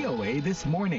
VOA This Morning.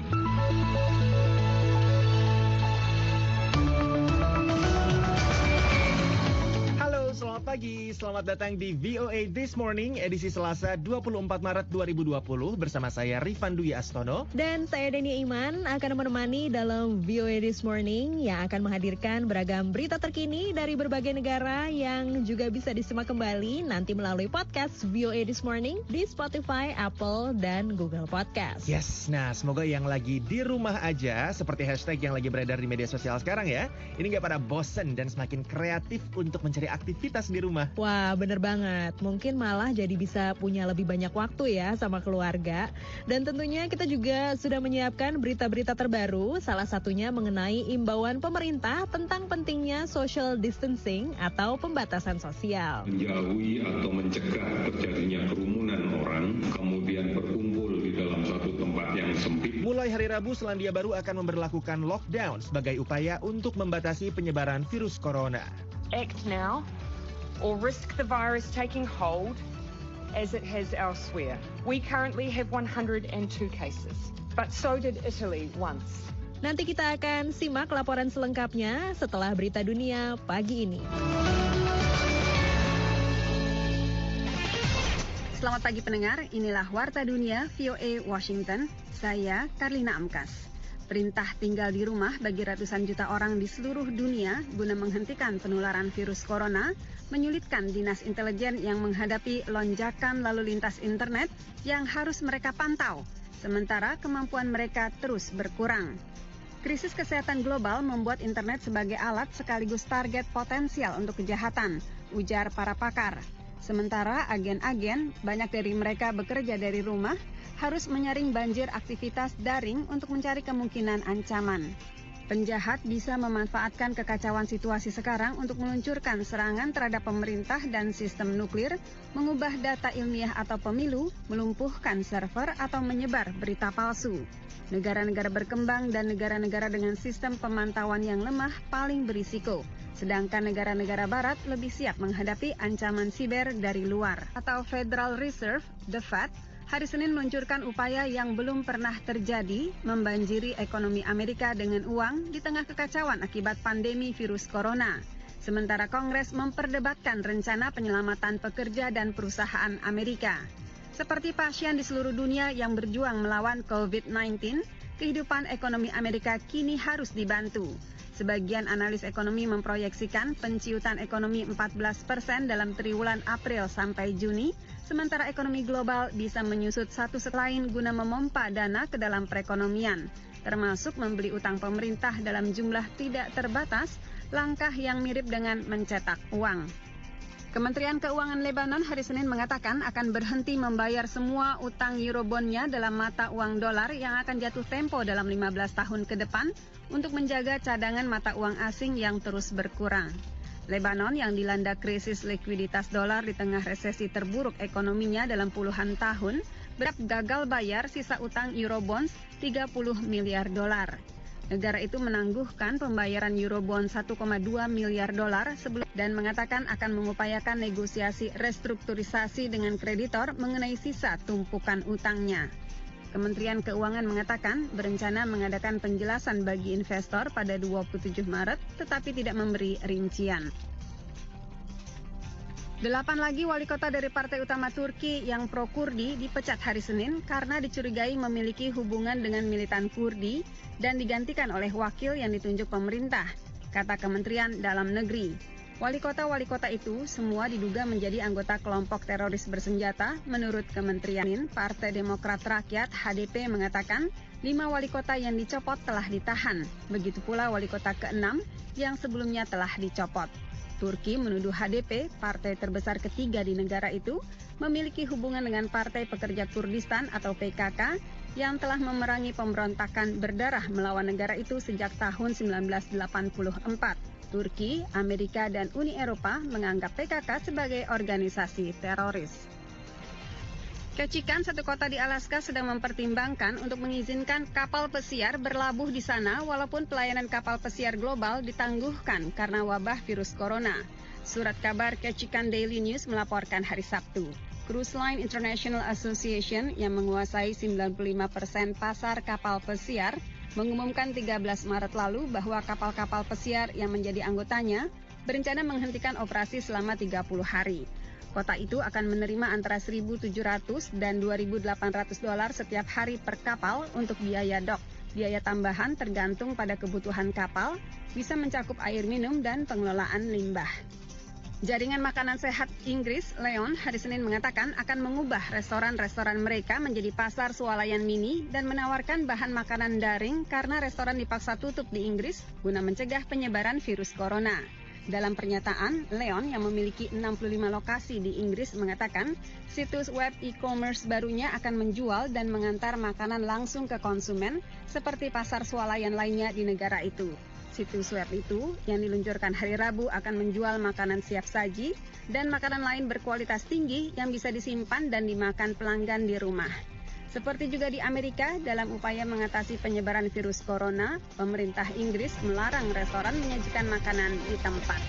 Selamat pagi, selamat datang di VOA This Morning, edisi Selasa 24 Maret 2020 bersama saya Rifan Dwi Astono. Dan saya Denia Iman akan menemani dalam VOA This Morning yang akan menghadirkan beragam berita terkini dari berbagai negara yang juga bisa disimak kembali nanti melalui podcast VOA This Morning di Spotify, Apple, dan Google Podcast. Yes, nah semoga yang lagi di rumah aja, seperti hashtag yang lagi beredar di media sosial sekarang ya, ini gak pada bosen dan semakin kreatif untuk mencari aktivitas di rumah. Wah, bener banget. Mungkin malah jadi bisa punya lebih banyak waktu ya sama keluarga. Dan tentunya kita juga sudah menyiapkan berita-berita terbaru, salah satunya mengenai imbauan pemerintah tentang pentingnya social distancing atau pembatasan sosial. Menjauhi atau mencegah terjadinya kerumunan orang, kemudian berkumpul di dalam satu tempat yang sempit. Mulai hari Rabu, Selandia Baru akan memberlakukan lockdown sebagai upaya untuk membatasi penyebaran virus corona. Act now or risk the virus taking hold as it has elsewhere. We currently have 102 cases, but so did Italy once. Nanti kita akan simak laporan selengkapnya setelah berita dunia pagi ini. Selamat pagi pendengar, inilah Warta Dunia VOA Washington. Saya Karlina Amkas. Perintah tinggal di rumah bagi ratusan juta orang di seluruh dunia guna menghentikan penularan virus corona menyulitkan dinas intelijen yang menghadapi lonjakan lalu lintas internet yang harus mereka pantau, sementara kemampuan mereka terus berkurang. Krisis kesehatan global membuat internet sebagai alat sekaligus target potensial untuk kejahatan, ujar para pakar. Sementara agen-agen, banyak dari mereka bekerja dari rumah, harus menyaring banjir aktivitas daring untuk mencari kemungkinan ancaman. Penjahat bisa memanfaatkan kekacauan situasi sekarang untuk meluncurkan serangan terhadap pemerintah dan sistem nuklir, mengubah data ilmiah atau pemilu, melumpuhkan server atau menyebar berita palsu. Negara-negara berkembang dan negara-negara dengan sistem pemantauan yang lemah paling berisiko, sedangkan negara-negara barat lebih siap menghadapi ancaman siber dari luar. Atau Federal Reserve, the Fed, hari Senin meluncurkan upaya yang belum pernah terjadi, membanjiri ekonomi Amerika dengan uang di tengah kekacauan akibat pandemi virus corona. Sementara Kongres memperdebatkan rencana penyelamatan pekerja dan perusahaan Amerika. Seperti pasien di seluruh dunia yang berjuang melawan COVID-19, kehidupan ekonomi Amerika kini harus dibantu. Sebagian analis ekonomi memproyeksikan penciutan ekonomi 14% dalam triwulan April sampai Juni, sementara ekonomi global bisa menyusut satu lain guna memompa dana ke dalam perekonomian, termasuk membeli utang pemerintah dalam jumlah tidak terbatas, langkah yang mirip dengan mencetak uang. Kementerian Keuangan Lebanon hari Senin mengatakan akan berhenti membayar semua utang Eurobondnya dalam mata uang dolar yang akan jatuh tempo dalam 15 tahun ke depan untuk menjaga cadangan mata uang asing yang terus berkurang. Lebanon yang dilanda krisis likuiditas dolar di tengah resesi terburuk ekonominya dalam puluhan tahun, berap gagal bayar sisa utang Eurobonds 30 miliar dolar. Negara itu menangguhkan pembayaran Eurobond 1,2 miliar dolar sebelum dan mengatakan akan mengupayakan negosiasi restrukturisasi dengan kreditor mengenai sisa tumpukan utangnya. Kementerian Keuangan mengatakan berencana mengadakan penjelasan bagi investor pada 27 Maret tetapi tidak memberi rincian. 8 lagi wali kota dari partai utama Turki yang pro-Kurdi dipecat hari Senin karena dicurigai memiliki hubungan dengan militan Kurdi dan digantikan oleh wakil yang ditunjuk pemerintah, kata Kementerian Dalam Negeri. Wali kota itu semua diduga menjadi anggota kelompok teroris bersenjata. Menurut Kementerian, Partai Demokrat Rakyat HDP mengatakan 5 wali kota yang dicopot telah ditahan. Begitu pula wali kota ke-6 yang sebelumnya telah dicopot. Turki menuduh HDP, partai terbesar ketiga di negara itu, memiliki hubungan dengan Partai Pekerja Kurdistan atau PKK yang telah memerangi pemberontakan berdarah melawan negara itu sejak tahun 1984. Turki, Amerika, dan Uni Eropa menganggap PKK sebagai organisasi teroris. Ketchikan, satu kota di Alaska, sedang mempertimbangkan untuk mengizinkan kapal pesiar berlabuh di sana walaupun pelayanan kapal pesiar global ditangguhkan karena wabah virus corona. Surat kabar Ketchikan Daily News melaporkan hari Sabtu. Cruise Line International Association yang menguasai 95% pasar kapal pesiar mengumumkan 13 Maret lalu bahwa kapal-kapal pesiar yang menjadi anggotanya berencana menghentikan operasi selama 30 hari. Kota itu akan menerima antara 1.700 dan 2.800 dolar setiap hari per kapal untuk biaya dok. Biaya tambahan tergantung pada kebutuhan kapal, bisa mencakup air minum dan pengelolaan limbah. Jaringan makanan sehat Inggris, Leon, hari Senin mengatakan akan mengubah restoran-restoran mereka menjadi pasar swalayan mini dan menawarkan bahan makanan daring karena restoran dipaksa tutup di Inggris guna mencegah penyebaran virus corona. Dalam pernyataan, Leon yang memiliki 65 lokasi di Inggris mengatakan situs web e-commerce barunya akan menjual dan mengantar makanan langsung ke konsumen seperti pasar swalayan lainnya di negara itu. Situs web itu yang diluncurkan hari Rabu akan menjual makanan siap saji dan makanan lain berkualitas tinggi yang bisa disimpan dan dimakan pelanggan di rumah. Seperti juga di Amerika, dalam upaya mengatasi penyebaran virus corona, pemerintah Inggris melarang restoran menyajikan makanan di tempat.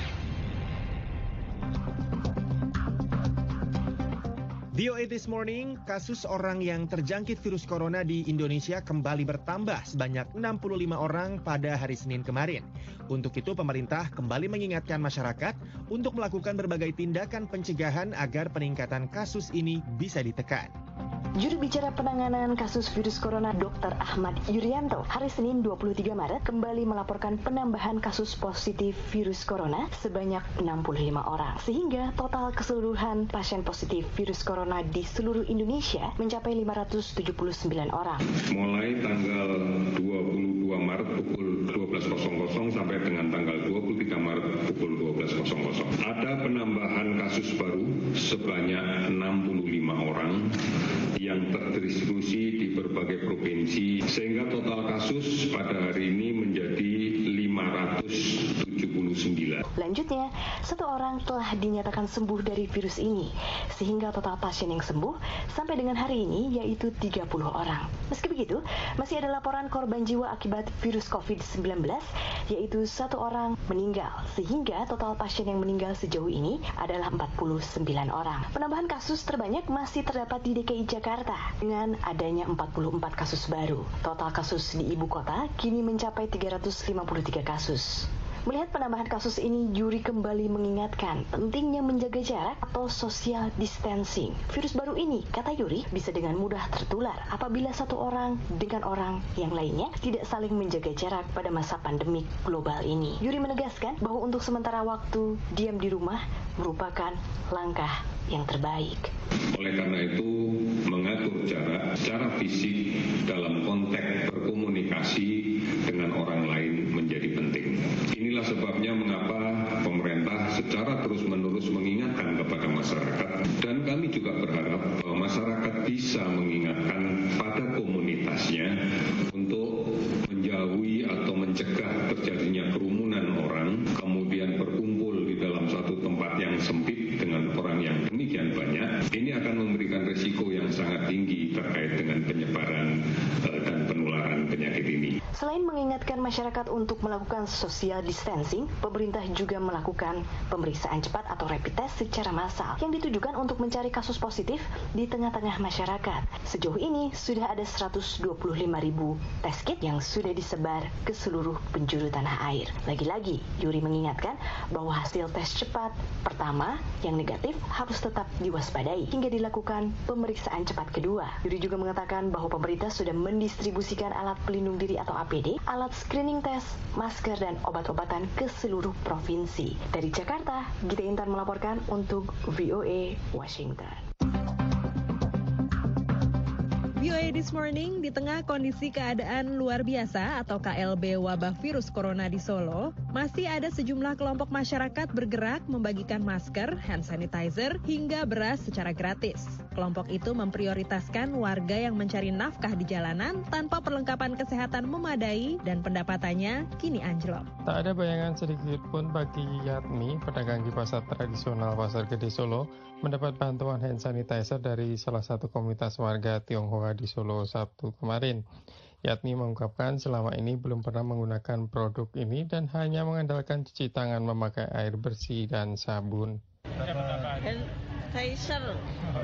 VOA This Morning, kasus orang yang terjangkit virus corona di Indonesia kembali bertambah sebanyak 65 orang pada hari Senin kemarin. Untuk itu, pemerintah kembali mengingatkan masyarakat untuk melakukan berbagai tindakan pencegahan agar peningkatan kasus ini bisa ditekan. Juru bicara penanganan kasus virus corona Dr. Ahmad Yuryanto hari Senin 23 Maret kembali melaporkan penambahan kasus positif virus corona sebanyak 65 orang. Sehingga total keseluruhan pasien positif virus corona di seluruh Indonesia mencapai 579 orang. Mulai tanggal 22 Maret pukul 12.00 sampai dengan tanggal 23 Maret pukul 12.00. Ada penambahan kasus baru sebanyak 65 orang yang terdistribusi di berbagai provinsi, sehingga total kasus pada hari ini menjadi 579. Lanjutnya, 1 orang telah dinyatakan sembuh dari virus ini, sehingga total pasien yang sembuh sampai dengan hari ini yaitu 30 orang. Meski begitu, masih ada laporan korban jiwa akibat virus COVID-19, yaitu 1 orang meninggal, sehingga total pasien yang meninggal sejauh ini adalah 49 orang. Penambahan kasus terbanyak masih terdapat di DKI Jakarta dengan adanya 44 kasus baru. Total kasus di ibu kota kini mencapai 353 kasus. Melihat penambahan kasus ini, Yuri kembali mengingatkan pentingnya menjaga jarak atau social distancing. Virus baru ini, kata Yuri, bisa dengan mudah tertular apabila satu orang dengan orang yang lainnya tidak saling menjaga jarak pada masa pandemik global ini. Yuri menegaskan bahwa untuk sementara waktu, diam di rumah merupakan langkah yang terbaik. Oleh karena itu, mengatur jarak secara fisik dalam konteks berkomunikasi dengan orang lain menjadi penting. Inilah sebabnya mengapa pemerintah secara terus-menerus mengingatkan kepada masyarakat, dan kami juga berharap bahwa masyarakat bisa mengingatkan pada komunitasnya untuk menjauhi atau mencegah terjadinya kerumunan orang, kemudian berkumpul di dalam satu tempat yang sempit dengan orang yang demikian banyak. Ini akan memberikan risiko yang sangat tinggi terkait dengan penyebaran dan penularan penyakit ini. Selain mengingatkan masyarakat untuk melakukan social distancing, pemerintah juga melakukan pemeriksaan cepat atau rapid test secara massal yang ditujukan untuk mencari kasus positif di tengah-tengah masyarakat. Sejauh ini sudah ada 125.000 tes kit yang sudah disebar ke seluruh penjuru tanah air. Lagi-lagi, Yuri mengingatkan bahwa hasil tes cepat pertama yang negatif harus tetap diwaspadai hingga dilakukan pemeriksaan cepat kedua. Yuri juga mengatakan bahwa pemerintah sudah mendistribusikan alat pelindung diri atau APD, alat screening test, masker, dan obat-obatan ke seluruh provinsi. Dari Jakarta, Gita Intan melaporkan untuk VOA Washington. VOA This Morning, di tengah kondisi keadaan luar biasa atau KLB wabah virus corona di Solo, masih ada sejumlah kelompok masyarakat bergerak membagikan masker, hand sanitizer, hingga beras secara gratis. Kelompok itu memprioritaskan warga yang mencari nafkah di jalanan tanpa perlengkapan kesehatan memadai dan pendapatannya kini anjlok. Tak ada bayangan sedikit pun bagi Yatmi, pedagang di pasar tradisional Pasar Gede Solo, mendapat bantuan hand sanitizer dari salah satu komunitas warga Tionghoa di Solo Sabtu kemarin. Yatmi mengungkapkan selama ini belum pernah menggunakan produk ini dan hanya mengandalkan cuci tangan memakai air bersih dan sabun. sanitizer.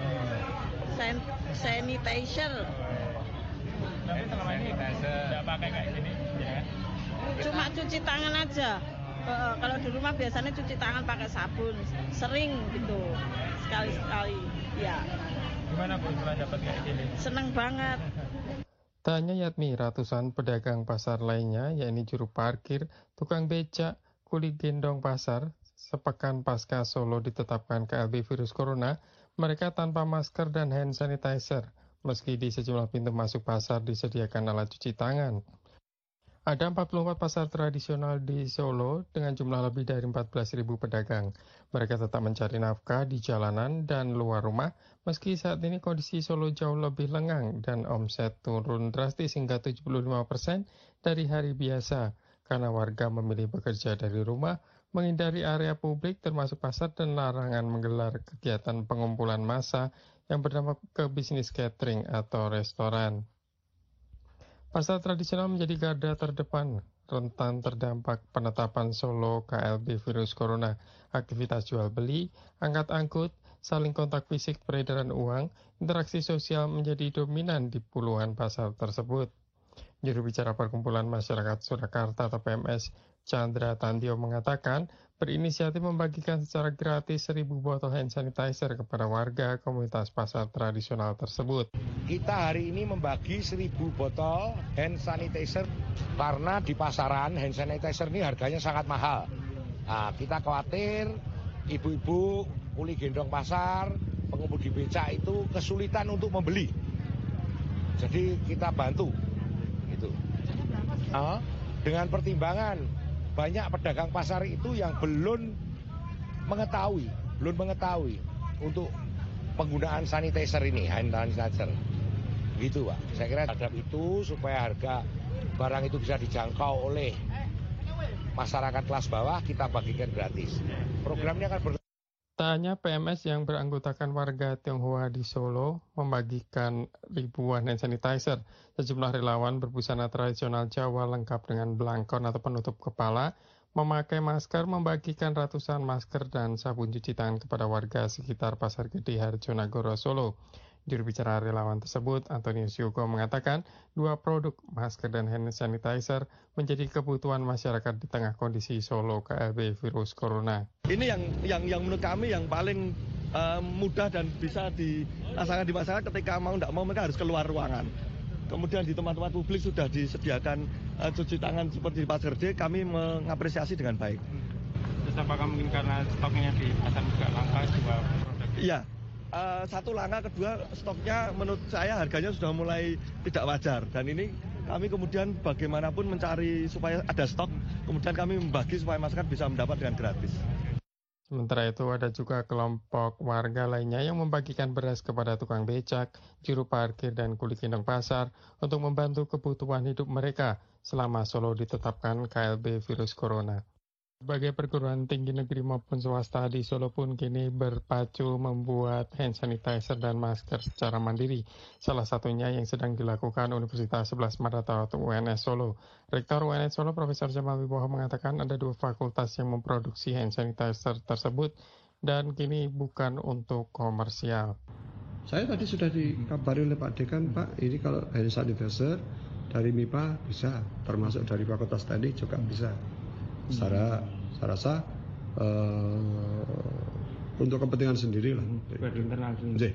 Tapi selama ini nggak pakai kayak gini ya? Cuma cuci tangan aja. Kalau di rumah biasanya cuci tangan pakai sabun, sering gitu, sekali-sekali. Ya. Gimana Bu setelah dapat kayak gini? Seneng banget. Tak hanya Yatmi, ratusan pedagang pasar lainnya, yakni juru parkir, tukang becak, kuli gendong pasar, sepekan pasca Solo ditetapkan KLB virus corona, mereka tanpa masker dan hand sanitizer, meski di sejumlah pintu masuk pasar disediakan alat cuci tangan. Ada 44 pasar tradisional di Solo dengan jumlah lebih dari 14.000 pedagang. Mereka tetap mencari nafkah di jalanan dan luar rumah, meski saat ini kondisi Solo jauh lebih lengang dan omset turun drastis hingga 75% dari hari biasa, karena warga memilih bekerja dari rumah, menghindari area publik termasuk pasar dan larangan menggelar kegiatan pengumpulan massa yang berdampak ke bisnis catering atau restoran. Pasar tradisional menjadi garda terdepan rentan terdampak penetapan Solo KLB virus corona. Aktivitas jual beli, angkat angkut, saling kontak fisik, peredaran uang, interaksi sosial menjadi dominan di puluhan pasar tersebut. Juru bicara Perkumpulan Masyarakat Surakarta atau PMS, Chandra Tandio mengatakan, berinisiatif membagikan secara gratis 1.000 botol hand sanitizer kepada warga komunitas pasar tradisional tersebut. Kita hari ini membagi 1.000 botol hand sanitizer karena di pasaran hand sanitizer ini harganya sangat mahal. Nah, kita khawatir ibu-ibu kuli gendong pasar, pengemudi becak itu kesulitan untuk membeli. Jadi kita bantu. Gitu. Dengan pertimbangan banyak pedagang pasar itu yang belum mengetahui untuk penggunaan sanitizer ini, hand sanitizer. Gitu, Pak. Saya kira terhadap itu supaya harga barang itu bisa dijangkau oleh masyarakat kelas bawah, kita bagikan gratis. Programnya akan Tak hanya PMS yang beranggotakan warga Tionghoa di Solo membagikan ribuan hand sanitizer, sejumlah relawan berbusana tradisional Jawa lengkap dengan belangkon atau penutup kepala, memakai masker, membagikan ratusan masker dan sabun cuci tangan kepada warga sekitar Pasar Gede Harjonagoro, Solo. Juru bicara relawan tersebut, Antonius Yogo, mengatakan 2 produk masker dan hand sanitizer menjadi kebutuhan masyarakat di tengah kondisi Solo KLB virus corona. Ini yang menurut kami yang paling mudah dan bisa dirasakan di masyarakat ketika mau tidak mau mereka harus keluar ruangan. Kemudian di tempat-tempat publik sudah disediakan cuci tangan seperti di Pasar Gede, kami mengapresiasi dengan baik. Terus apakah mungkin karena stoknya di pasar juga langka 2 produk? Iya. Satu langka, kedua stoknya menurut saya harganya sudah mulai tidak wajar, dan ini kami kemudian bagaimanapun mencari supaya ada stok, kemudian kami membagi supaya masyarakat bisa mendapat dengan gratis. Sementara itu ada juga kelompok warga lainnya yang membagikan beras kepada tukang becak, juru parkir dan kuli gendong pasar untuk membantu kebutuhan hidup mereka selama Solo ditetapkan KLB virus corona. Berbagai perguruan tinggi negeri maupun swasta di Solo pun kini berpacu membuat hand sanitizer dan masker secara mandiri. Salah satunya yang sedang dilakukan Universitas 11 Maret atau UNS Solo. Rektor UNS Solo Profesor Jamal Wibowo mengatakan ada 2 fakultas yang memproduksi hand sanitizer tersebut dan kini bukan untuk komersial. Saya tadi sudah dikabari oleh Pak Dekan, Pak, ini kalau hand sanitizer dari MIPA bisa, termasuk dari Fakultas Teknik juga bisa. Saya rasa untuk kepentingan sendiri lah. Di internal.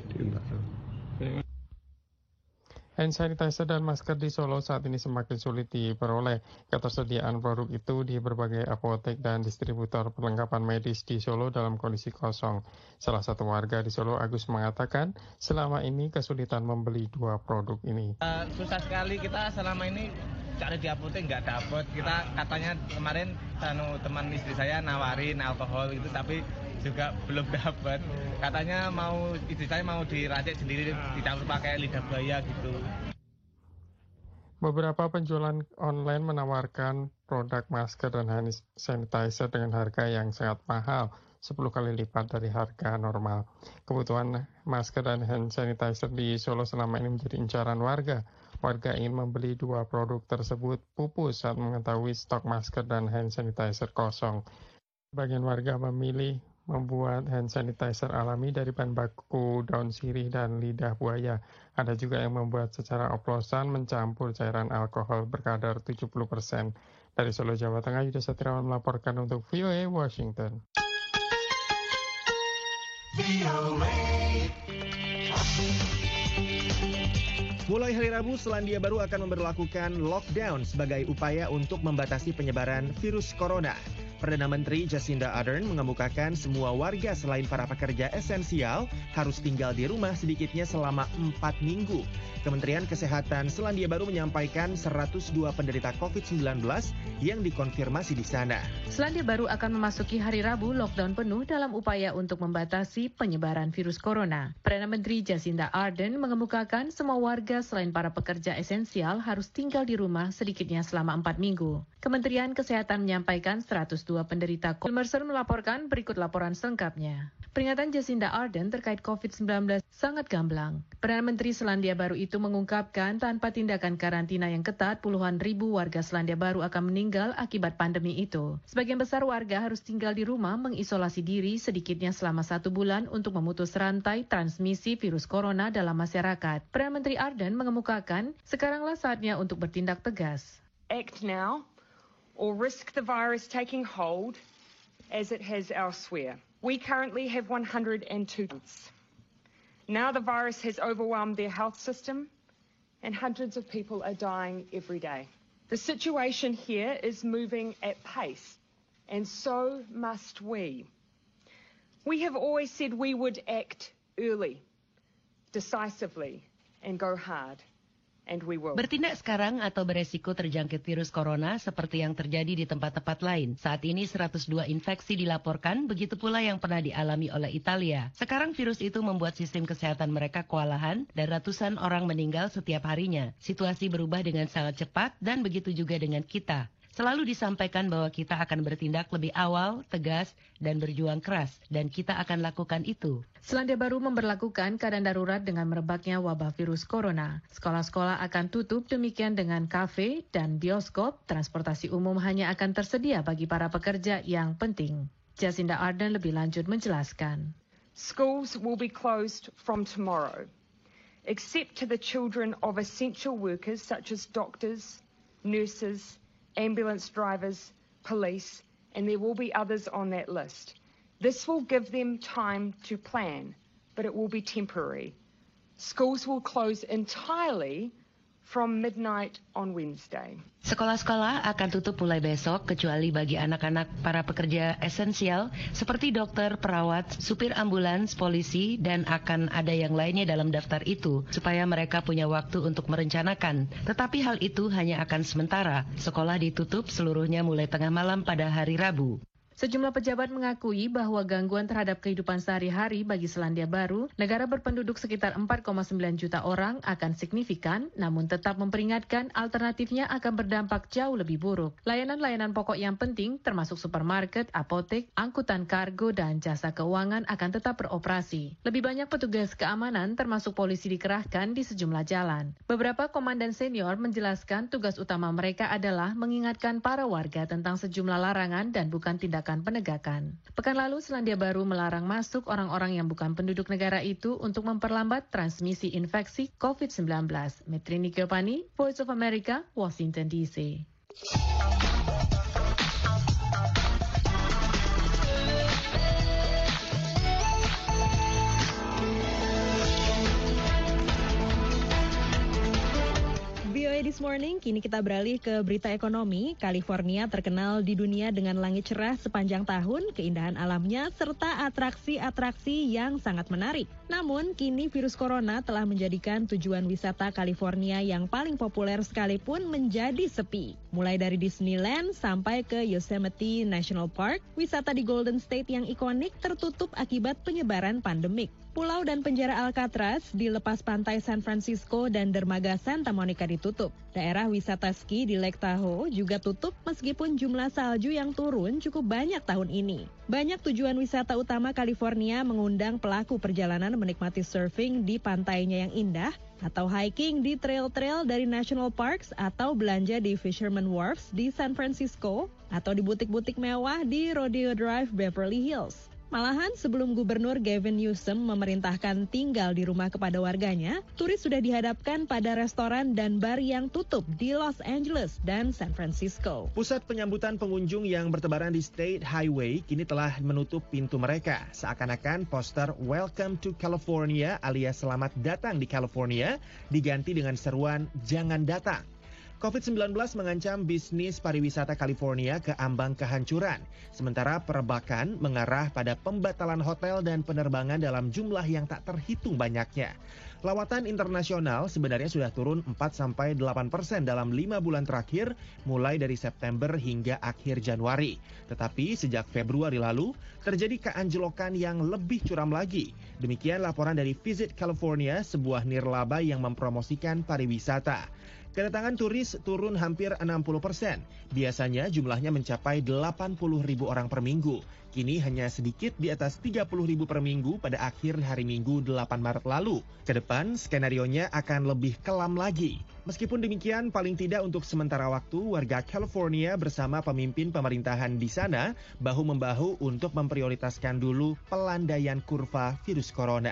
Hand sanitizer dan masker di Solo saat ini semakin sulit diperoleh. Ketersediaan produk itu di berbagai apotek dan distributor perlengkapan medis di Solo dalam kondisi kosong. Salah satu warga di Solo, Agus, mengatakan selama ini kesulitan membeli 2 produk ini. Susah sekali kita selama ini cari di apotek nggak dapat. Kita katanya kemarin teman istri saya nawarin alkohol itu, tapi juga belum dapat. Katanya istri saya mau diracik sendiri, dicampur pakai lidah buaya gitu. Beberapa penjualan online menawarkan produk masker dan hand sanitizer dengan harga yang sangat mahal, 10 kali lipat dari harga normal. Kebutuhan masker dan hand sanitizer di Solo selama ini menjadi incaran warga. Warga ingin membeli 2 produk tersebut pupus saat mengetahui stok masker dan hand sanitizer kosong. Bagian warga memilih membuat hand sanitizer alami dari bahan baku daun sirih dan lidah buaya. Ada juga yang membuat secara oplosan mencampur cairan alkohol berkadar 70%. Dari Solo, Jawa Tengah, Yuda Satriawan melaporkan untuk VOA Washington. Mulai hari Rabu, Selandia Baru akan memberlakukan lockdown sebagai upaya untuk membatasi penyebaran virus corona. Perdana Menteri Jacinda Ardern mengemukakan semua warga selain para pekerja esensial harus tinggal di rumah sedikitnya selama 4 minggu. Kementerian Kesehatan Selandia Baru menyampaikan 102 penderita COVID-19 yang dikonfirmasi di sana. Selandia Baru akan memasuki hari Rabu lockdown penuh dalam upaya untuk membatasi penyebaran virus corona. Perdana Menteri Jacinda Ardern mengemukakan semua warga selain para pekerja esensial harus tinggal di rumah sedikitnya selama 4 minggu. Kementerian Kesehatan menyampaikan 102 penderita COVID. Mercer melaporkan berikut laporan selengkapnya. Peringatan Jacinda Ardern terkait COVID-19 sangat gamblang. Perdana Menteri Selandia Baru itu mengungkapkan tanpa tindakan karantina yang ketat, puluhan ribu warga Selandia Baru akan meninggal akibat pandemi itu. Sebagian besar warga harus tinggal di rumah mengisolasi diri sedikitnya selama 1 bulan untuk memutus rantai transmisi virus corona dalam masyarakat. Perdana Menteri Ardern mengemukakan, sekaranglah saatnya untuk bertindak tegas. Act now or risk the virus taking hold as it has elsewhere. We currently have 102 deaths. Now the virus has overwhelmed their health system and hundreds of people are dying every day. The situation here is moving at pace and so must we. We have always said we would act early, decisively and go hard. Bertindak sekarang atau beresiko terjangkit virus corona seperti yang terjadi di tempat-tempat lain. Saat ini 102 infeksi dilaporkan, begitu pula yang pernah dialami oleh Italia. Sekarang virus itu membuat sistem kesehatan mereka kewalahan dan ratusan orang meninggal setiap harinya. Situasi berubah dengan sangat cepat dan begitu juga dengan kita. Selalu disampaikan bahwa kita akan bertindak lebih awal, tegas, dan berjuang keras. Dan kita akan lakukan itu. Selandia Baru memberlakukan keadaan darurat dengan merebaknya wabah virus corona. Sekolah-sekolah akan tutup, demikian dengan kafe dan bioskop. Transportasi umum hanya akan tersedia bagi para pekerja yang penting. Jacinda Ardern lebih lanjut menjelaskan. Schools will be closed from tomorrow, except to the children of essential workers such as doctors, nurses, ambulance drivers, police, and there will be others on that list. This will give them time to plan, but it will be temporary. Schools will close entirely from midnight on Wednesday. Sekolah-sekolah akan tutup mulai besok kecuali bagi anak-anak para pekerja esensial seperti dokter, perawat, supir ambulans, polisi, dan akan ada yang lainnya dalam daftar itu supaya mereka punya waktu untuk merencanakan. Tetapi hal itu hanya akan sementara. Sekolah ditutup seluruhnya mulai tengah malam pada hari Rabu. Sejumlah pejabat mengakui bahwa gangguan terhadap kehidupan sehari-hari bagi Selandia Baru, negara berpenduduk sekitar 4,9 juta orang, akan signifikan, namun tetap memperingatkan alternatifnya akan berdampak jauh lebih buruk. Layanan-layanan pokok yang penting, termasuk supermarket, apotek, angkutan kargo, dan jasa keuangan akan tetap beroperasi. Lebih banyak petugas keamanan, termasuk polisi, dikerahkan di sejumlah jalan. Beberapa komandan senior menjelaskan tugas utama mereka adalah mengingatkan para warga tentang sejumlah larangan dan bukan tindakan penegakan. Pekan lalu, Selandia Baru melarang masuk orang-orang yang bukan penduduk negara itu untuk memperlambat transmisi infeksi COVID-19. Metrini Giovanni, Voice of America, Washington DC. This morning, kini kita beralih ke berita ekonomi. California terkenal di dunia dengan langit cerah sepanjang tahun, keindahan alamnya, serta atraksi-atraksi yang sangat menarik. Namun, kini virus corona telah menjadikan tujuan wisata California yang paling populer sekalipun menjadi sepi. Mulai dari Disneyland sampai ke Yosemite National Park, wisata di Golden State yang ikonik tertutup akibat penyebaran pandemik. Pulau dan penjara Alcatraz di lepas pantai San Francisco dan dermaga Santa Monica ditutup. Daerah wisata ski di Lake Tahoe juga tutup meskipun jumlah salju yang turun cukup banyak tahun ini. Banyak tujuan wisata utama California mengundang pelaku perjalanan menikmati surfing di pantainya yang indah, atau hiking di trail-trail dari National Parks, atau belanja di Fisherman Wharves di San Francisco, atau di butik-butik mewah di Rodeo Drive, Beverly Hills. Malahan sebelum Gubernur Gavin Newsom memerintahkan tinggal di rumah kepada warganya, turis sudah dihadapkan pada restoran dan bar yang tutup di Los Angeles dan San Francisco. Pusat penyambutan pengunjung yang bertebaran di State Highway kini telah menutup pintu mereka. Seakan-akan poster Welcome to California alias Selamat Datang di California diganti dengan seruan Jangan Datang. COVID-19 mengancam bisnis pariwisata California ke ambang kehancuran, sementara perbakan mengarah pada pembatalan hotel dan penerbangan dalam jumlah yang tak terhitung banyaknya. Lawatan internasional sebenarnya sudah turun 4-8% dalam 5 bulan terakhir, mulai dari September hingga akhir Januari. Tetapi sejak Februari lalu, terjadi keanjlokan yang lebih curam lagi. Demikian laporan dari Visit California, sebuah nirlaba yang mempromosikan pariwisata. Kedatangan turis turun hampir 60%. Biasanya jumlahnya mencapai 80.000 orang per minggu. Kini hanya sedikit di atas 30.000 per minggu pada akhir hari Minggu 8 Maret lalu. Kedepan skenarionya akan lebih kelam lagi. Meskipun demikian, paling tidak untuk sementara waktu, warga California bersama pemimpin pemerintahan di sana bahu-membahu untuk memprioritaskan dulu pelandaian kurva virus corona.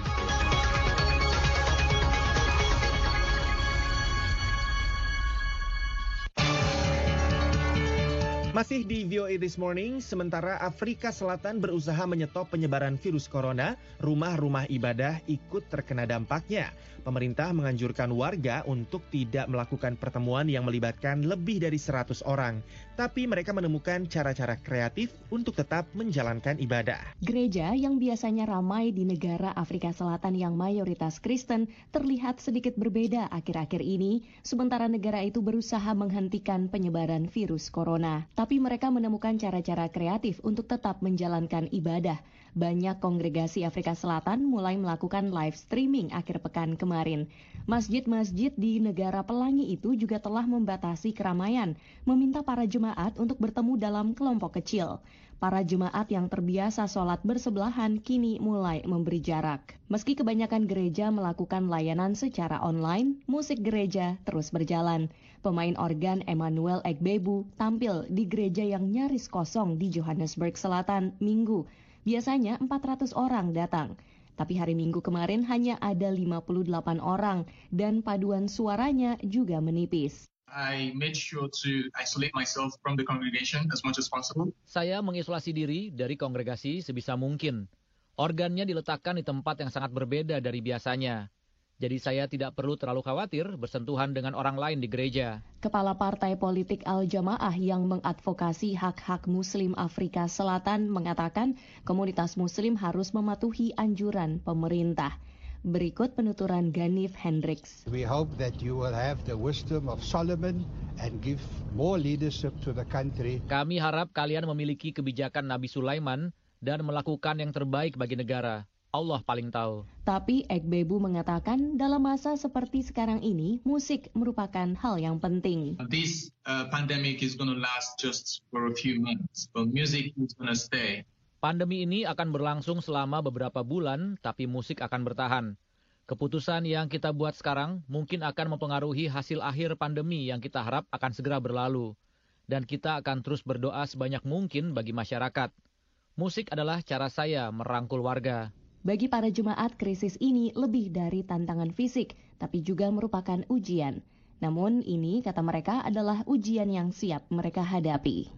Masih di VOA This Morning, sementara Afrika Selatan berusaha menyetop penyebaran virus corona, rumah-rumah ibadah ikut terkena dampaknya. Pemerintah menganjurkan warga untuk tidak melakukan pertemuan yang melibatkan lebih dari 100 orang. Tapi mereka menemukan cara-cara kreatif untuk tetap menjalankan ibadah. Gereja yang biasanya ramai di negara Afrika Selatan yang mayoritas Kristen terlihat sedikit berbeda akhir-akhir ini, sementara negara itu berusaha menghentikan penyebaran virus corona. Tapi mereka menemukan cara-cara kreatif untuk tetap menjalankan ibadah. Banyak kongregasi Afrika Selatan mulai melakukan live streaming akhir pekan kemarin. Masjid-masjid di negara pelangi itu juga telah membatasi keramaian, meminta para jemaat untuk bertemu dalam kelompok kecil. Para jemaat yang terbiasa sholat bersebelahan kini mulai memberi jarak. Meski kebanyakan gereja melakukan layanan secara online, musik gereja terus berjalan. Pemain organ Emmanuel Egbebu tampil di gereja yang nyaris kosong di Johannesburg Selatan Minggu. Biasanya 400 orang datang. Tapi hari Minggu kemarin hanya ada 58 orang dan paduan suaranya juga menipis. I made sure to isolate myself from the congregation as much as possible. Saya mengisolasi diri dari kongregasi sebisa mungkin. Organnya diletakkan di tempat yang sangat berbeda dari biasanya. Jadi saya tidak perlu terlalu khawatir bersentuhan dengan orang lain di gereja. Kepala Partai Politik Al-Jamaah yang mengadvokasi hak-hak Muslim Afrika Selatan mengatakan komunitas Muslim harus mematuhi anjuran pemerintah. Berikut penuturan Ganif Hendricks. We hope that you will have the wisdom of Solomon and give more leadership to the country. Kami harap kalian memiliki kebijakan Nabi Sulaiman dan melakukan yang terbaik bagi negara. Allah paling tahu. Tapi Egbebu mengatakan dalam masa seperti sekarang ini, musik merupakan hal yang penting. This pandemic is going to last just for a few months, but music is going to stay. Pandemi ini akan berlangsung selama beberapa bulan, tapi musik akan bertahan. Keputusan yang kita buat sekarang mungkin akan mempengaruhi hasil akhir pandemi yang kita harap akan segera berlalu. Dan kita akan terus berdoa sebanyak mungkin bagi masyarakat. Musik adalah cara saya merangkul warga. Bagi para jemaat, krisis ini lebih dari tantangan fisik, tapi juga merupakan ujian. Namun ini, kata mereka, adalah ujian yang siap mereka hadapi.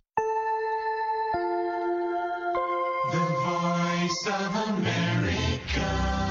The Voice of America.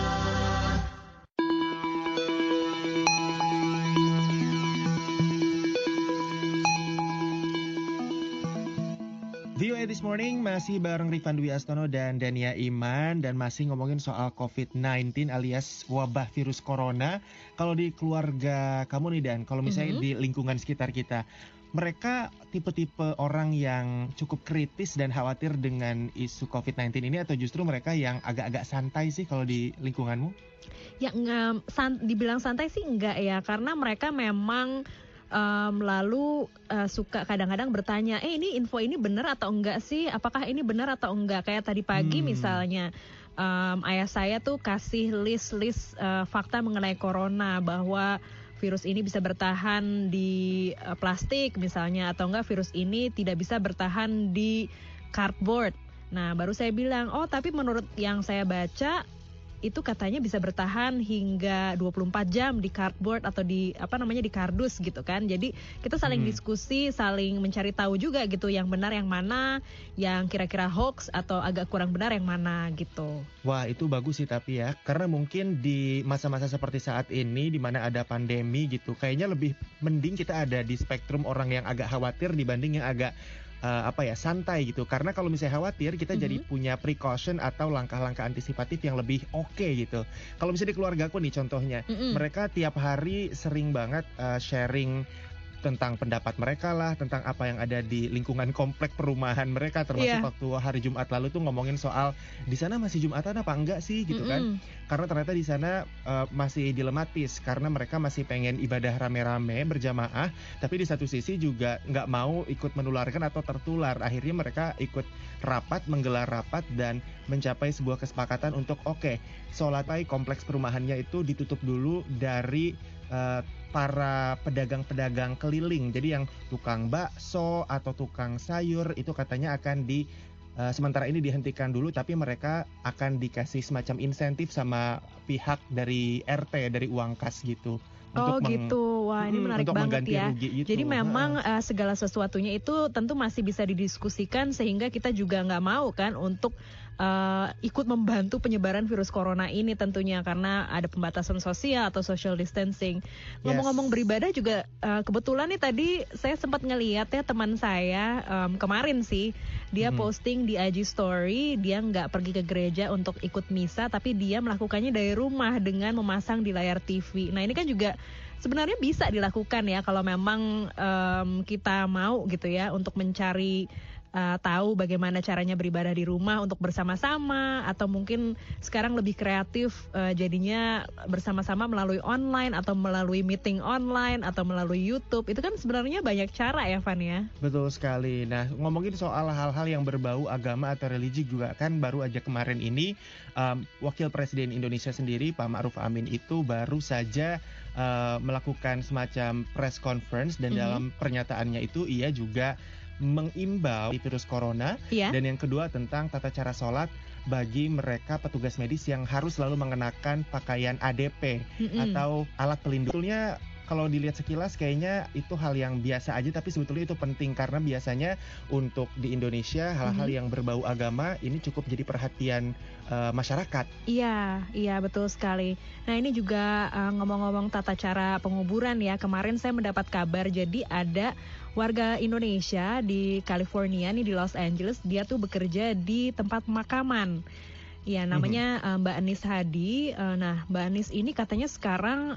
VOA This Morning masih bareng Rifan Dwi Astono dan Dania Iman dan masih ngomongin soal COVID-19 alias wabah virus corona. Kalau di keluarga kamu nih Dan, kalau misalnya di lingkungan sekitar kita, mereka tipe-tipe orang yang cukup kritis dan khawatir dengan isu COVID-19 ini atau justru mereka yang agak-agak santai sih kalau di lingkunganmu? Ya dibilang santai sih enggak ya, karena mereka memang lalu suka kadang-kadang bertanya, ini info ini benar atau enggak sih? Apakah ini benar atau enggak? Kayak tadi pagi misalnya, ayah saya tuh kasih list fakta mengenai corona, bahwa virus ini bisa bertahan di plastik misalnya, atau enggak virus ini tidak bisa bertahan di cardboard. Nah, baru saya bilang, oh tapi menurut yang saya baca, itu katanya bisa bertahan hingga 24 jam di cardboard atau di di kardus gitu kan. Jadi kita saling diskusi, saling mencari tahu juga gitu yang benar yang mana, yang kira-kira hoax atau agak kurang benar yang mana gitu. Wah, itu bagus sih tapi ya, karena mungkin di masa-masa seperti saat ini di mana ada pandemi gitu, kayaknya lebih mending kita ada di spektrum orang yang agak khawatir dibanding yang agak santai gitu. Karena kalau misalnya khawatir, kita jadi punya precaution atau langkah-langkah antisipatif yang lebih oke gitu. Kalau misalnya di keluarga aku nih contohnya, mereka tiap hari sering banget sharing tentang pendapat mereka lah, tentang apa yang ada di lingkungan komplek perumahan mereka, termasuk waktu hari Jumat lalu tuh ngomongin soal di sana masih Jumatan apa enggak sih gitu kan. Karena ternyata di sana masih dilematis karena mereka masih pengen ibadah rame-rame berjamaah, tapi di satu sisi juga nggak mau ikut menularkan atau tertular. Akhirnya mereka ikut menggelar rapat dan mencapai sebuah kesepakatan untuk sholat kompleks perumahannya itu ditutup dulu dari para pedagang-pedagang keliling. Jadi yang tukang bakso atau tukang sayur itu katanya akan sementara ini dihentikan dulu, tapi mereka akan dikasih semacam insentif sama pihak dari RT, dari uang kas gitu. Gitu. Wah, ini menarik banget ya. Gitu. Jadi memang segala sesuatunya itu tentu masih bisa didiskusikan sehingga kita juga nggak mau kan untuk ikut membantu penyebaran virus corona ini tentunya karena ada pembatasan sosial atau social distancing. Ngomong-ngomong beribadah juga kebetulan nih tadi saya sempat ngeliat ya teman saya kemarin sih dia posting di IG story, dia nggak pergi ke gereja untuk ikut misa tapi dia melakukannya dari rumah dengan memasang di layar TV. Nah ini kan juga sebenarnya bisa dilakukan ya kalau memang kita mau gitu ya untuk mencari tahu bagaimana caranya beribadah di rumah untuk bersama-sama atau mungkin sekarang lebih kreatif jadinya bersama-sama melalui online atau melalui meeting online atau melalui YouTube. Itu kan sebenarnya banyak cara ya Van ya. Betul sekali. Nah ngomongin soal hal-hal yang berbau agama atau religi juga kan baru aja kemarin ini Wakil Presiden Indonesia sendiri Pak Ma'ruf Amin itu baru saja melakukan semacam press conference dan dalam pernyataannya itu ia juga mengimbau virus corona dan yang kedua tentang tata cara sholat bagi mereka petugas medis yang harus selalu mengenakan pakaian ADP atau alat pelindung. Sebetulnya kalau dilihat sekilas kayaknya itu hal yang biasa aja tapi sebetulnya itu penting karena biasanya untuk di Indonesia hal-hal yang berbau agama ini cukup jadi perhatian masyarakat. Iya betul sekali. Nah ini juga ngomong-ngomong tata cara penguburan ya, kemarin saya mendapat kabar jadi ada warga Indonesia di California nih di Los Angeles, dia tuh bekerja di tempat pemakaman. Ya namanya Mbak Anis Hadi. Nah Mbak Anis ini katanya sekarang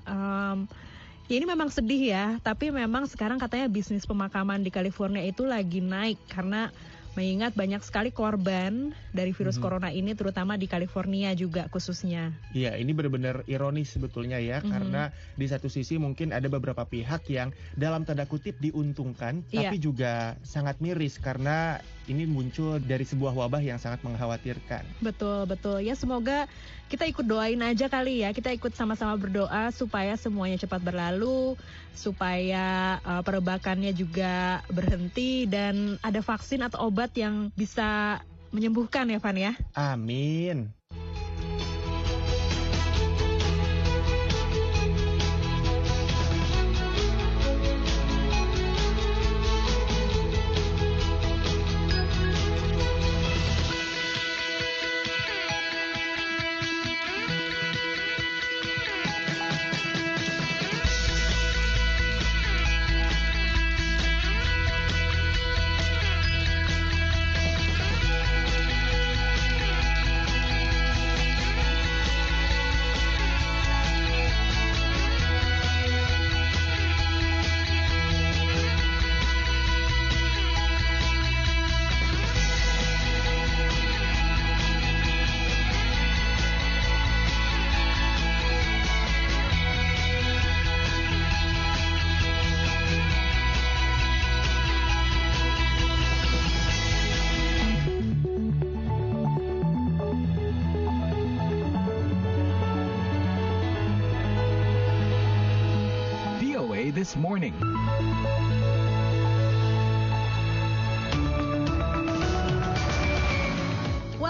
ya ini memang sedih ya, tapi memang sekarang katanya bisnis pemakaman di California itu lagi naik karena mengingat banyak sekali korban dari virus corona ini terutama di California juga khususnya. Iya, ini benar-benar ironis sebetulnya ya karena di satu sisi mungkin ada beberapa pihak yang dalam tanda kutip diuntungkan tapi juga sangat miris karena ini muncul dari sebuah wabah yang sangat mengkhawatirkan. Betul. Ya semoga kita ikut doain aja kali ya. Kita ikut sama-sama berdoa supaya semuanya cepat berlalu, supaya perebakannya juga berhenti dan ada vaksin atau obat yang bisa menyembuhkan ya Van ya. Amin. This morning.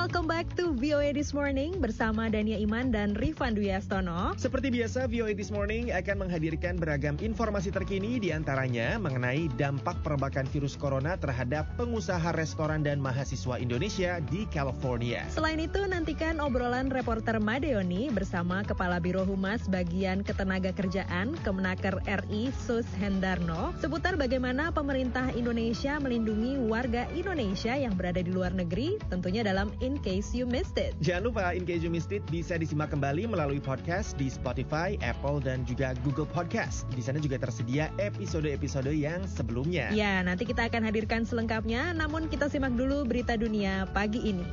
welcome back to VOA This Morning bersama Dania Iman dan Rifan Dwi Astono. Seperti biasa, VOA This Morning akan menghadirkan beragam informasi terkini, diantaranya mengenai dampak perbakan virus corona terhadap pengusaha restoran dan mahasiswa Indonesia di California. Selain itu, nantikan obrolan reporter Madeoni bersama Kepala Biro Humas Bagian Ketenagakerjaan Kemenaker RI Sus Hendarno seputar bagaimana pemerintah Indonesia melindungi warga Indonesia yang berada di luar negeri, tentunya dalam In Case You Missed It. Jangan lupa In Case You Missed It bisa disimak kembali melalui podcast di Spotify, Apple, dan juga Google Podcast. Di sana juga tersedia episode-episode yang sebelumnya. Ya, nanti kita akan hadirkan selengkapnya, namun kita simak dulu berita dunia pagi ini.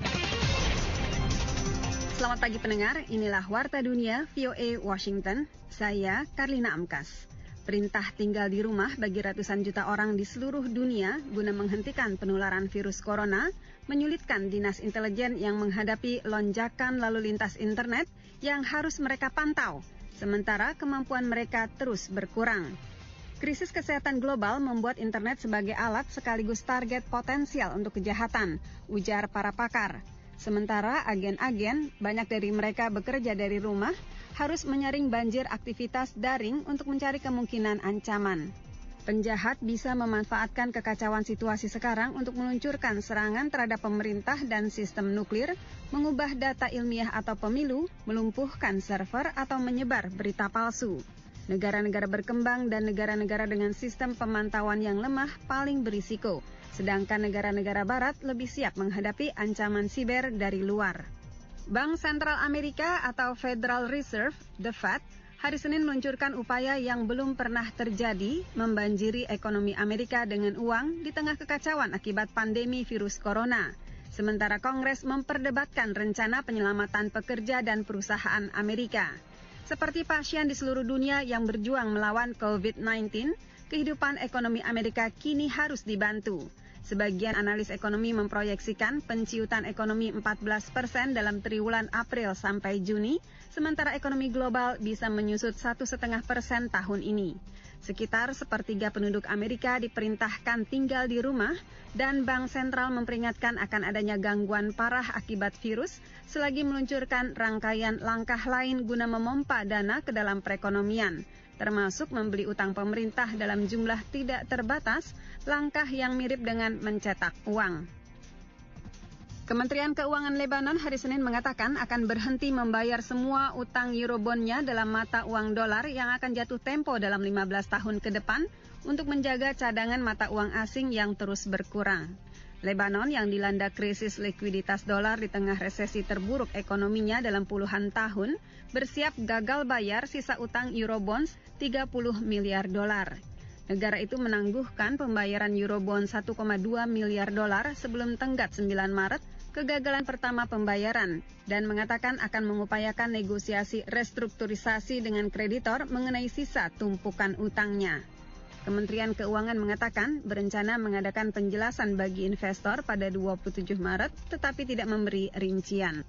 Selamat pagi pendengar, inilah Warta Dunia VOA Washington. Saya Karlina Amkas. Perintah tinggal di rumah bagi ratusan juta orang di seluruh dunia guna menghentikan penularan virus corona menyulitkan dinas intelijen yang menghadapi lonjakan lalu lintas internet yang harus mereka pantau, sementara kemampuan mereka terus berkurang. Krisis kesehatan global membuat internet sebagai alat sekaligus target potensial untuk kejahatan, ujar para pakar. Sementara agen-agen, banyak dari mereka bekerja dari rumah, harus menyaring banjir aktivitas daring untuk mencari kemungkinan ancaman. Penjahat bisa memanfaatkan kekacauan situasi sekarang untuk meluncurkan serangan terhadap pemerintah dan sistem nuklir, mengubah data ilmiah atau pemilu, melumpuhkan server atau menyebar berita palsu. Negara-negara berkembang dan negara-negara dengan sistem pemantauan yang lemah paling berisiko, sedangkan negara-negara barat lebih siap menghadapi ancaman siber dari luar. Bank Sentral Amerika atau Federal Reserve, the Fed, hari Senin meluncurkan upaya yang belum pernah terjadi membanjiri ekonomi Amerika dengan uang di tengah kekacauan akibat pandemi virus corona. Sementara Kongres memperdebatkan rencana penyelamatan pekerja dan perusahaan Amerika. Seperti pasien di seluruh dunia yang berjuang melawan COVID-19, kehidupan ekonomi Amerika kini harus dibantu. Sebagian analis ekonomi memproyeksikan penciutan ekonomi 14% dalam triwulan April sampai Juni, sementara ekonomi global bisa menyusut 1,5% tahun ini. Sekitar sepertiga penduduk Amerika diperintahkan tinggal di rumah, dan Bank Sentral memperingatkan akan adanya gangguan parah akibat virus, selagi meluncurkan rangkaian langkah lain guna memompa dana ke dalam perekonomian, termasuk membeli utang pemerintah dalam jumlah tidak terbatas, langkah yang mirip dengan mencetak uang. Kementerian Keuangan Lebanon hari Senin mengatakan akan berhenti membayar semua utang Eurobond-nya dalam mata uang dolar yang akan jatuh tempo dalam 15 tahun ke depan untuk menjaga cadangan mata uang asing yang terus berkurang. Lebanon yang dilanda krisis likuiditas dolar di tengah resesi terburuk ekonominya dalam puluhan tahun, bersiap gagal bayar sisa utang Eurobonds 30 miliar dolar. Negara itu menangguhkan pembayaran Eurobond 1,2 miliar dolar sebelum tenggat 9 Maret, kegagalan pertama pembayaran, dan mengatakan akan mengupayakan negosiasi restrukturisasi dengan kreditor mengenai sisa tumpukan utangnya. Kementerian Keuangan mengatakan berencana mengadakan penjelasan bagi investor pada 27 Maret, tetapi tidak memberi rincian.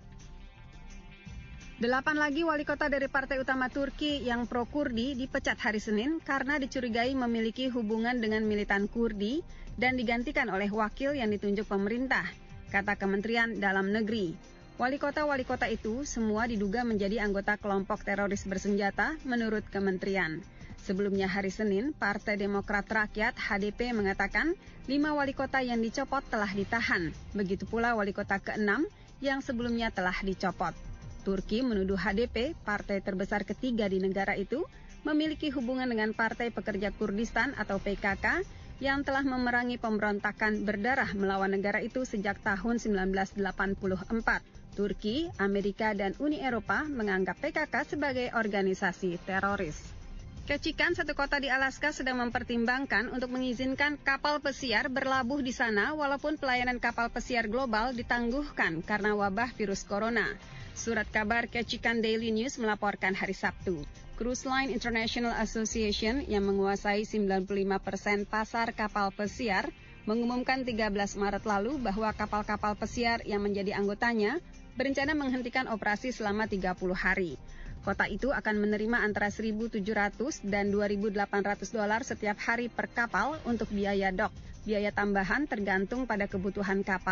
8 lagi wali kota dari partai utama Turki yang pro-Kurdi dipecat hari Senin karena dicurigai memiliki hubungan dengan militan Kurdi dan digantikan oleh wakil yang ditunjuk pemerintah, kata Kementerian Dalam Negeri. Wali kota itu semua diduga menjadi anggota kelompok teroris bersenjata menurut kementerian. Sebelumnya hari Senin, Partai Demokrat Rakyat HDP mengatakan 5 wali kota yang dicopot telah ditahan. Begitu pula wali kota ke-6 yang sebelumnya telah dicopot. Turki menuduh HDP, partai terbesar ketiga di negara itu, memiliki hubungan dengan Partai Pekerja Kurdistan atau PKK yang telah memerangi pemberontakan berdarah melawan negara itu sejak tahun 1984. Turki, Amerika, dan Uni Eropa menganggap PKK sebagai organisasi teroris. Ketchikan, satu kota di Alaska, sedang mempertimbangkan untuk mengizinkan kapal pesiar berlabuh di sana walaupun pelayanan kapal pesiar global ditangguhkan karena wabah virus corona. Surat kabar Ketchikan Daily News melaporkan hari Sabtu. Cruise Line International Association yang menguasai 95% pasar kapal pesiar mengumumkan 13 Maret lalu bahwa kapal-kapal pesiar yang menjadi anggotanya berencana menghentikan operasi selama 30 hari. Kota itu akan menerima antara $1.700 dan $2.800 setiap hari per kapal untuk biaya dok. Biaya tambahan tergantung pada kebutuhan kapal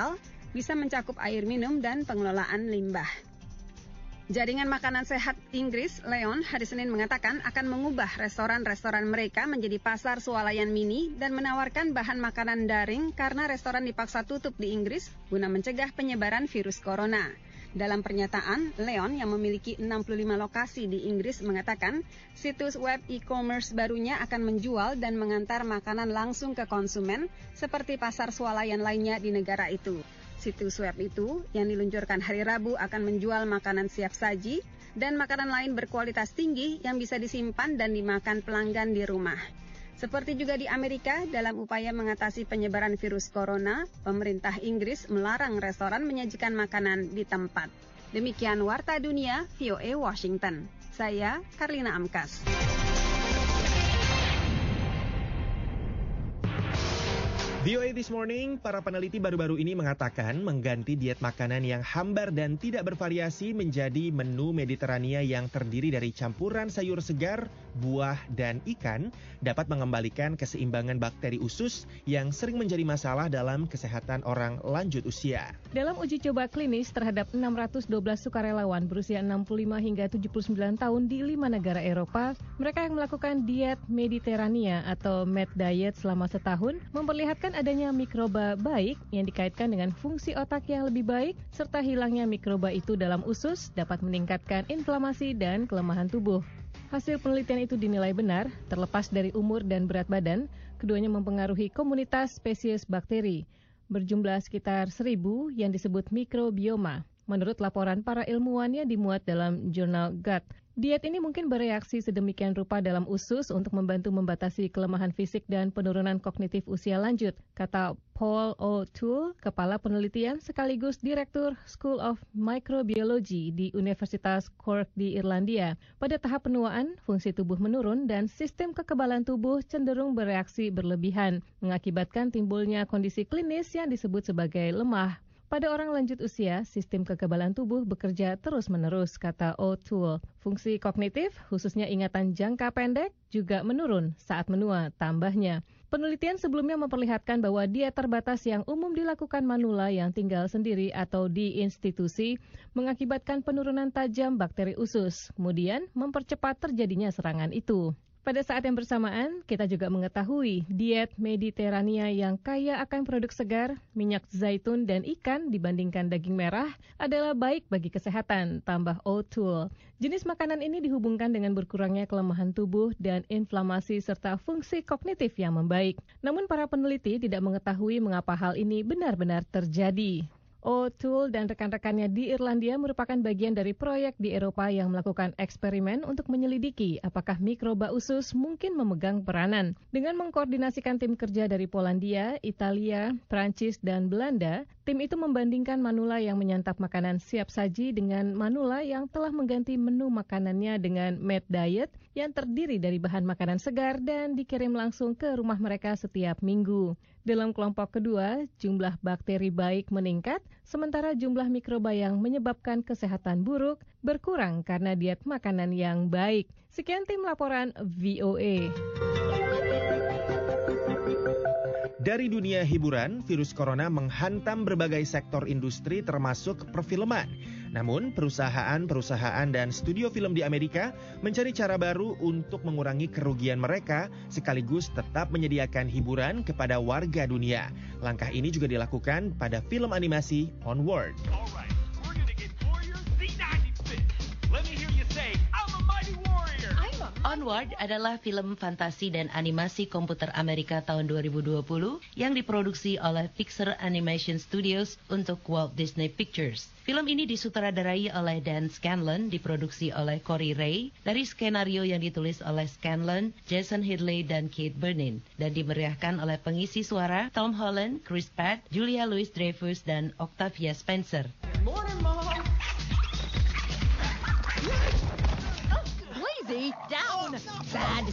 bisa mencakup air minum dan pengelolaan limbah. Jaringan makanan sehat Inggris, Leon, hari Senin mengatakan akan mengubah restoran-restoran mereka menjadi pasar swalayan mini dan menawarkan bahan makanan daring karena restoran dipaksa tutup di Inggris guna mencegah penyebaran virus corona. Dalam pernyataan, Leon yang memiliki 65 lokasi di Inggris mengatakan situs web e-commerce barunya akan menjual dan mengantar makanan langsung ke konsumen seperti pasar swalayan lainnya di negara itu. Situs web itu yang diluncurkan hari Rabu akan menjual makanan siap saji dan makanan lain berkualitas tinggi yang bisa disimpan dan dimakan pelanggan di rumah. Seperti juga di Amerika, dalam upaya mengatasi penyebaran virus corona, pemerintah Inggris melarang restoran menyajikan makanan di tempat. Demikian Warta Dunia, VOA Washington. Saya Karlina Amkas. VOA This Morning, para peneliti baru-baru ini mengatakan mengganti diet makanan yang hambar dan tidak bervariasi menjadi menu Mediterania yang terdiri dari campuran sayur segar, buah, dan ikan dapat mengembalikan keseimbangan bakteri usus yang sering menjadi masalah dalam kesehatan orang lanjut usia. Dalam uji coba klinis terhadap 612 sukarelawan berusia 65 hingga 79 tahun di 5 negara Eropa, mereka yang melakukan diet Mediterania atau Med Diet selama setahun memperlihatkan adanya mikroba baik yang dikaitkan dengan fungsi otak yang lebih baik, serta hilangnya mikroba itu dalam usus dapat meningkatkan inflamasi dan kelemahan tubuh. Hasil penelitian itu dinilai benar, terlepas dari umur dan berat badan, keduanya mempengaruhi komunitas spesies bakteri. Berjumlah sekitar 1.000 yang disebut mikrobioma, menurut laporan para ilmuwan yang dimuat dalam jurnal Gut. Diet ini mungkin bereaksi sedemikian rupa dalam usus untuk membantu membatasi kelemahan fisik dan penurunan kognitif usia lanjut, kata Paul O'Toole, kepala penelitian sekaligus direktur School of Microbiology di Universitas Cork di Irlandia. Pada tahap penuaan, fungsi tubuh menurun dan sistem kekebalan tubuh cenderung bereaksi berlebihan, mengakibatkan timbulnya kondisi klinis yang disebut sebagai lemah. Pada orang lanjut usia, sistem kekebalan tubuh bekerja terus-menerus, kata O'Toole. Fungsi kognitif, khususnya ingatan jangka pendek, juga menurun saat menua, tambahnya. Penelitian sebelumnya memperlihatkan bahwa diet terbatas yang umum dilakukan manula yang tinggal sendiri atau di institusi mengakibatkan penurunan tajam bakteri usus, kemudian mempercepat terjadinya serangan itu. Pada saat yang bersamaan, kita juga mengetahui diet Mediterania yang kaya akan produk segar, minyak zaitun, dan ikan dibandingkan daging merah adalah baik bagi kesehatan, tambah O'Toole. Jenis makanan ini dihubungkan dengan berkurangnya kelemahan tubuh dan inflamasi serta fungsi kognitif yang membaik. Namun para peneliti tidak mengetahui mengapa hal ini benar-benar terjadi. O'Toole dan rekan-rekannya di Irlandia merupakan bagian dari proyek di Eropa yang melakukan eksperimen untuk menyelidiki apakah mikroba usus mungkin memegang peranan. Dengan mengkoordinasikan tim kerja dari Polandia, Italia, Prancis, dan Belanda, tim itu membandingkan manula yang menyantap makanan siap saji dengan manula yang telah mengganti menu makanannya dengan Med Diet yang terdiri dari bahan makanan segar dan dikirim langsung ke rumah mereka setiap minggu. Dalam kelompok kedua, jumlah bakteri baik meningkat, sementara jumlah mikroba yang menyebabkan kesehatan buruk berkurang karena diet makanan yang baik. Sekian tim laporan VOA. Dari dunia hiburan, virus corona menghantam berbagai sektor industri termasuk perfilman. Namun, perusahaan-perusahaan dan studio film di Amerika mencari cara baru untuk mengurangi kerugian mereka sekaligus tetap menyediakan hiburan kepada warga dunia. Langkah ini juga dilakukan pada film animasi Onward. Onward adalah film fantasi dan animasi komputer Amerika tahun 2020 yang diproduksi oleh Pixar Animation Studios untuk Walt Disney Pictures. Film ini disutradarai oleh Dan Scanlon, diproduksi oleh Corey Ray, dari skenario yang ditulis oleh Scanlon, Jason Hidley, dan Kate Bernin, dan dimeriahkan oleh pengisi suara Tom Holland, Chris Pratt, Julia Louis-Dreyfus, dan Octavia Spencer. Morning, Mom! Down, bad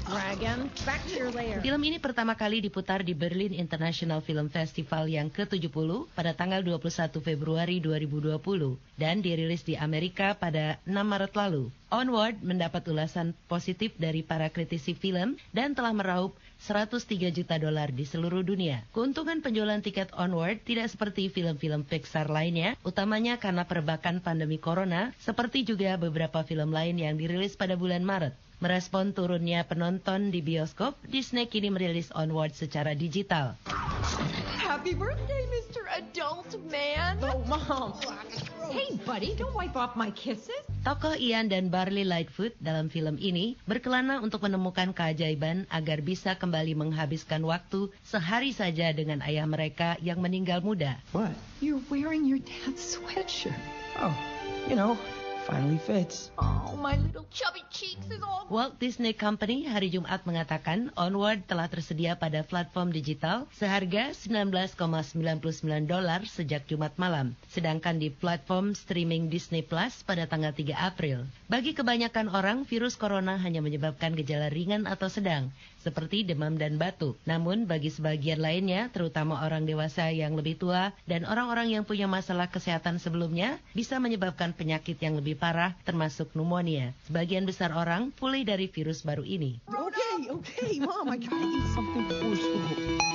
dragon. Back to your lair. Film ini pertama kali diputar di Berlin International Film Festival yang ke-70 pada tanggal 21 Februari 2020 dan dirilis di Amerika pada 6 Maret lalu. Onward mendapat ulasan positif dari para kritisi film dan telah meraup $103 juta di seluruh dunia. Keuntungan penjualan tiket Onward tidak seperti film-film Pixar lainnya, utamanya karena perbakan pandemi corona, seperti juga beberapa film lain yang dirilis pada bulan Maret. Merespon turunnya penonton di bioskop, Disney kini merilis Onward secara digital. Happy birthday, Mr. Adult Man. Oh, Mom. Hey, buddy, don't wipe off my kisses. Tokoh Ian dan Barley Lightfoot dalam film ini berkelana untuk menemukan keajaiban agar bisa kembali menghabiskan waktu sehari saja dengan ayah mereka yang meninggal muda. What? You're wearing your dad's sweatshirt. Oh, you know, finally fits. Oh, my little chubby cheeks is all... Walt Disney Company hari Jumat mengatakan Onward telah tersedia pada platform digital seharga $19,99 sejak Jumat malam, sedangkan di platform streaming Disney Plus pada tanggal 3 April. Bagi kebanyakan orang, virus corona hanya menyebabkan gejala ringan atau sedang, seperti demam dan batuk. Namun bagi sebagian lainnya, terutama orang dewasa yang lebih tua dan orang-orang yang punya masalah kesehatan sebelumnya, bisa menyebabkan penyakit yang lebih parah, termasuk pneumonia. Sebagian besar orang pulih dari virus baru ini. Okay, Mom, I gotta eat something before school.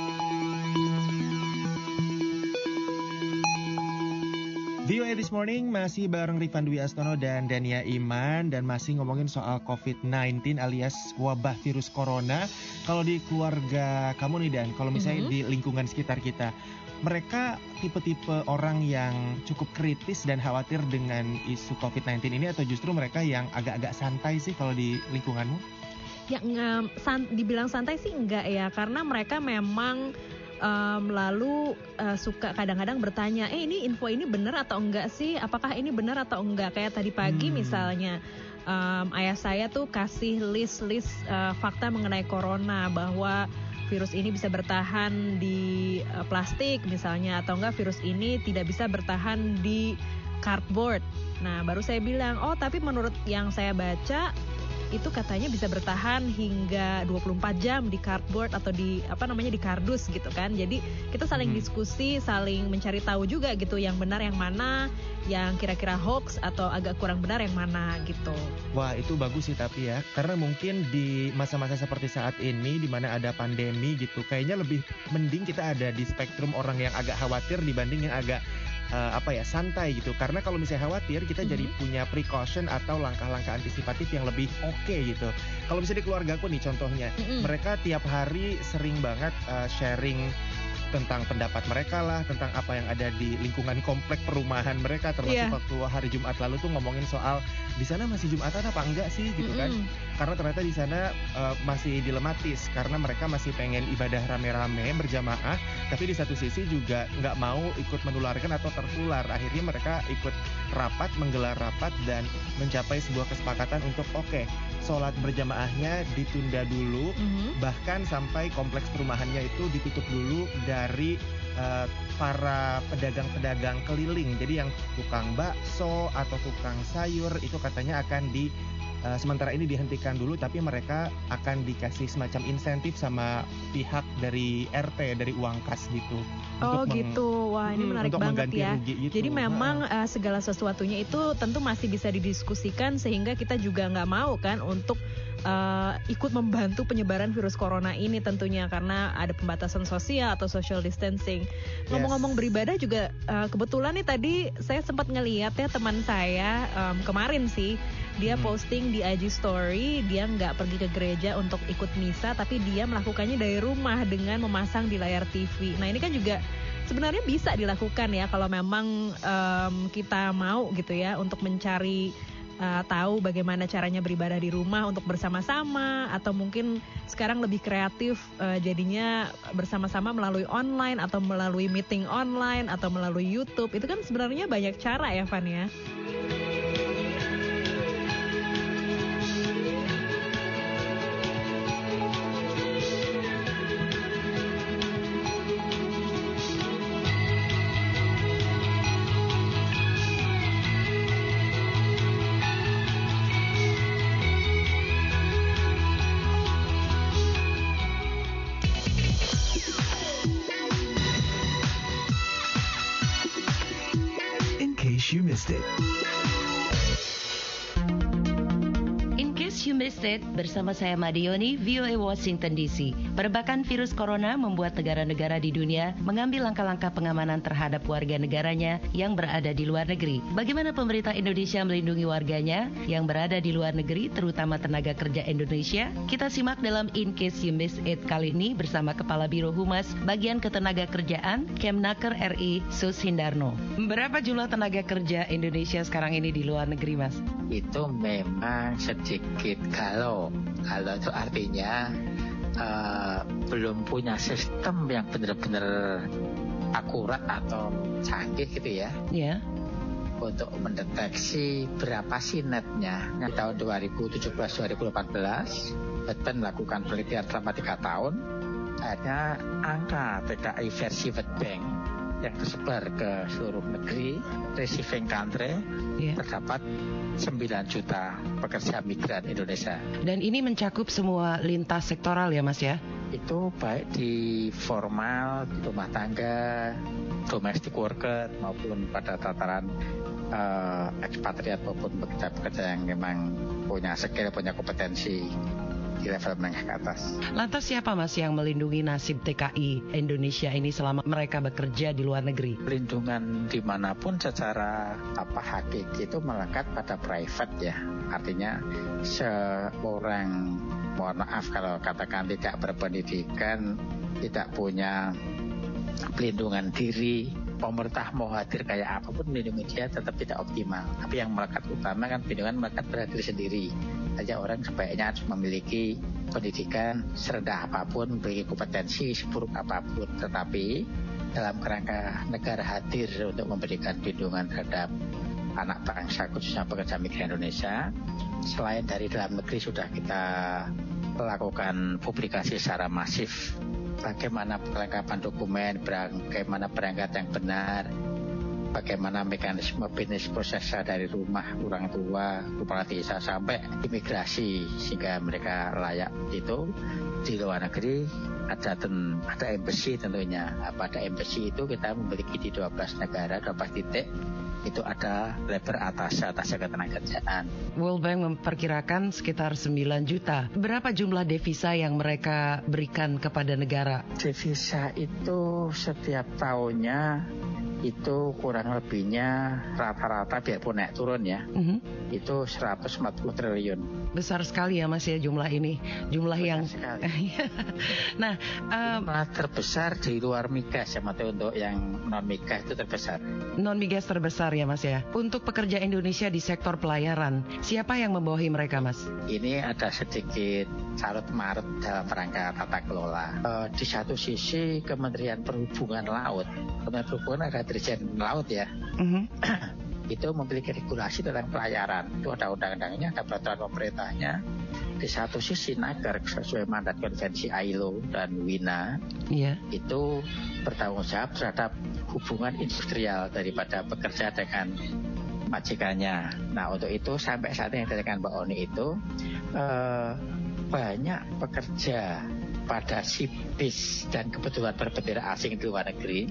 VOA This Morning masih bareng Rifan Dwi Astono dan Dania Iman dan masih ngomongin soal COVID-19 alias wabah virus corona. Kalau di keluarga kamu nih Dan, kalau misalnya di lingkungan sekitar kita, mereka tipe-tipe orang yang cukup kritis dan khawatir dengan isu COVID-19 ini atau justru mereka yang agak-agak santai sih kalau di lingkunganmu? Yang dibilang santai sih enggak ya, karena mereka memang lalu suka kadang-kadang bertanya, ini info ini benar atau enggak sih? Apakah ini benar atau enggak? Kayak tadi pagi misalnya, ayah saya tuh kasih list fakta mengenai corona, bahwa virus ini bisa bertahan di plastik misalnya, atau enggak virus ini tidak bisa bertahan di cardboard. Nah, baru saya bilang, tapi menurut yang saya baca itu katanya bisa bertahan hingga 24 jam di cardboard atau di di kardus gitu kan. Jadi kita saling diskusi, saling mencari tahu juga gitu, yang benar yang mana, yang kira-kira hoax atau agak kurang benar yang mana gitu. Wah, itu bagus sih tapi ya, karena mungkin di masa-masa seperti saat ini di mana ada pandemi gitu, kayaknya lebih mending kita ada di spektrum orang yang agak khawatir dibanding yang agak santai gitu. Karena kalau misalnya khawatir, kita jadi punya precaution atau langkah-langkah antisipatif yang lebih oke gitu. Kalau misalnya di keluargaku nih contohnya, mereka tiap hari sering banget sharing tentang pendapat mereka lah, tentang apa yang ada di lingkungan komplek perumahan mereka, termasuk waktu hari Jumat lalu tuh ngomongin soal di sana masih Jumatan apa enggak sih gitu kan. Karena ternyata di sana masih dilematis karena mereka masih pengen ibadah rame-rame berjamaah, tapi di satu sisi juga nggak mau ikut menularkan atau tertular. Akhirnya mereka ikut menggelar rapat dan mencapai sebuah kesepakatan untuk sholat berjamaahnya ditunda dulu, bahkan sampai kompleks perumahannya itu ditutup dulu dari para pedagang-pedagang keliling. Jadi yang tukang bakso atau tukang sayur itu katanya akan sementara ini dihentikan dulu, tapi mereka akan dikasih semacam insentif sama pihak dari RT, dari uang kas gitu. Wah, ini menarik banget ya. Gitu. Jadi memang segala sesuatunya itu tentu masih bisa didiskusikan, sehingga kita juga nggak mau kan untuk ikut membantu penyebaran virus corona ini tentunya, karena ada pembatasan sosial atau social distancing. Ngomong-ngomong beribadah juga, kebetulan nih tadi saya sempat ngeliat ya teman saya kemarin sih, dia posting di IG story, dia nggak pergi ke gereja untuk ikut misa, tapi dia melakukannya dari rumah dengan memasang di layar TV. Nah, ini kan juga sebenarnya bisa dilakukan ya kalau memang kita mau gitu ya, untuk mencari tahu bagaimana caranya beribadah di rumah untuk bersama-sama, atau mungkin sekarang lebih kreatif jadinya bersama-sama melalui online atau melalui meeting online atau melalui YouTube. Itu kan sebenarnya banyak cara ya, Van ya. missed it. You Missed It bersama saya Madioni, VOA Washington DC. Perbakan virus corona membuat negara-negara di dunia mengambil langkah-langkah pengamanan terhadap warga negaranya yang berada di luar negeri. Bagaimana pemerintah Indonesia melindungi warganya yang berada di luar negeri, terutama tenaga kerja Indonesia? Kita simak dalam In Case You Missed It kali ini bersama Kepala Biro Humas Bagian Ketenaga Kerjaan Kemnaker RI Sus Hindarno. Berapa jumlah tenaga kerja Indonesia sekarang ini di luar negeri, Mas? Itu memang sedikit galau itu artinya belum punya sistem yang benar-benar akurat atau canggih gitu ya. Yeah. Untuk mendeteksi berapa sih netnya. Di tahun 2017-2018 Biden melakukan penelitian selama 3 tahun. Akhirnya angka TKI versi World Bank yang tersebar ke seluruh negeri receiving country terdapat 9 juta pekerja migran Indonesia. Dan ini mencakup semua lintas sektoral ya Mas ya? Itu baik di formal, di rumah tangga, domestic worker maupun pada tataran ekspatriat maupun pekerja-pekerja yang memang punya skill, punya kompetensi di level menengah ke atas. Lantas siapa Mas yang melindungi nasib TKI Indonesia ini selama mereka bekerja di luar negeri? Pelindungan dimanapun secara hakiki itu melekat pada private ya. Artinya seorang, mohon maaf kalau katakan tidak berpendidikan, tidak punya pelindungan diri, pemerintah mau hadir kayak apapun melindungi dia tetap tidak optimal. Tapi yang melekat utama kan pelindungan melekat pada diri sendiri. Saja orang sebaiknya harus memiliki pendidikan serendah apapun, memiliki kompetensi seburuk apapun. Tetapi dalam kerangka negara hadir untuk memberikan perlindungan terhadap anak bangsa khususnya pekerja migran Indonesia, selain dari dalam negeri sudah kita lakukan publikasi secara masif bagaimana kelengkapan dokumen, bagaimana berangkat yang benar, bagaimana mekanisme bisnis prosesnya dari rumah orang tua, kepala desa sampai imigrasi sehingga mereka layak itu di luar negeri. Ada embassy tentunya. Pada embassy itu kita memiliki di 12 negara, 12 titik. Itu ada level atas ketenagakerjaan. World Bank memperkirakan sekitar 9 juta. Berapa jumlah devisa yang mereka berikan kepada negara? Devisa itu setiap tahunnya itu kurang lebihnya rata-rata biarpun naik turun ya, itu 140 triliun. Besar sekali ya Mas ya jumlah ini, jumlah yang nah terbesar di luar migas ya Mas, untuk yang non migas itu terbesar. Non migas terbesar ya Mas ya. Untuk pekerja Indonesia di sektor pelayaran, siapa yang membawahi mereka Mas? Ini ada sedikit carut marut dalam rangka tata kelola. Di satu sisi Kementerian Perhubungan Laut, Kementerian Perhubungan ada Dirjen Laut ya, itu memiliki regulasi tentang pelayaran. Itu ada undang-undangnya, ada peraturan pemerintahnya. Di satu sisi Naker sesuai mandat konvensi ILO dan WINA, itu bertanggung jawab terhadap hubungan industrial daripada pekerja dengan majikannya. Nah untuk itu sampai saat ini dengan Mbak Oni itu banyak pekerja pada sipis dan kebetulan berbendera asing di luar negeri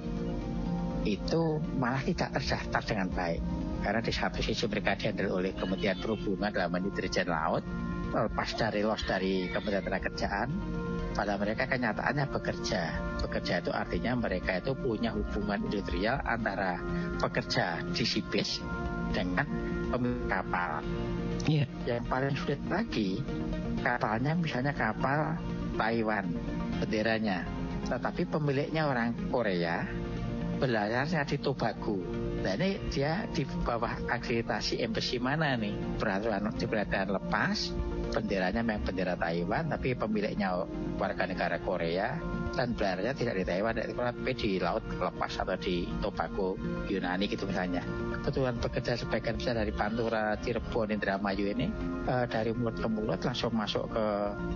itu malah tidak terdaftar dengan baik. Karena di satu sisi mereka dihandle oleh Kementerian Perhubungan dalam ini Dirjen Laut, lepas dari Kementerian Tenagakerjaan, pada mereka kenyataannya bekerja. Bekerja itu artinya mereka itu punya hubungan industrial antara pekerja di sipis dengan pemilik kapal. Yang paling sulit lagi, kapalnya misalnya kapal Taiwan benderanya, tetapi pemiliknya orang Korea, berlayarnya di Tobago. Nah ini dia di bawah akreditasi embassy mana nih? Peraturan lepas, benderanya memang bendera Taiwan, tapi pemiliknya warga negara Korea dan berlayarnya tidak di Taiwan, tapi di laut lepas atau di Tobago, Yunani gitu misalnya. Kebetulan pekerja sebagian besar dari Pantura, Cirebon, Indramayu ini dari mulut ke mulut langsung masuk ke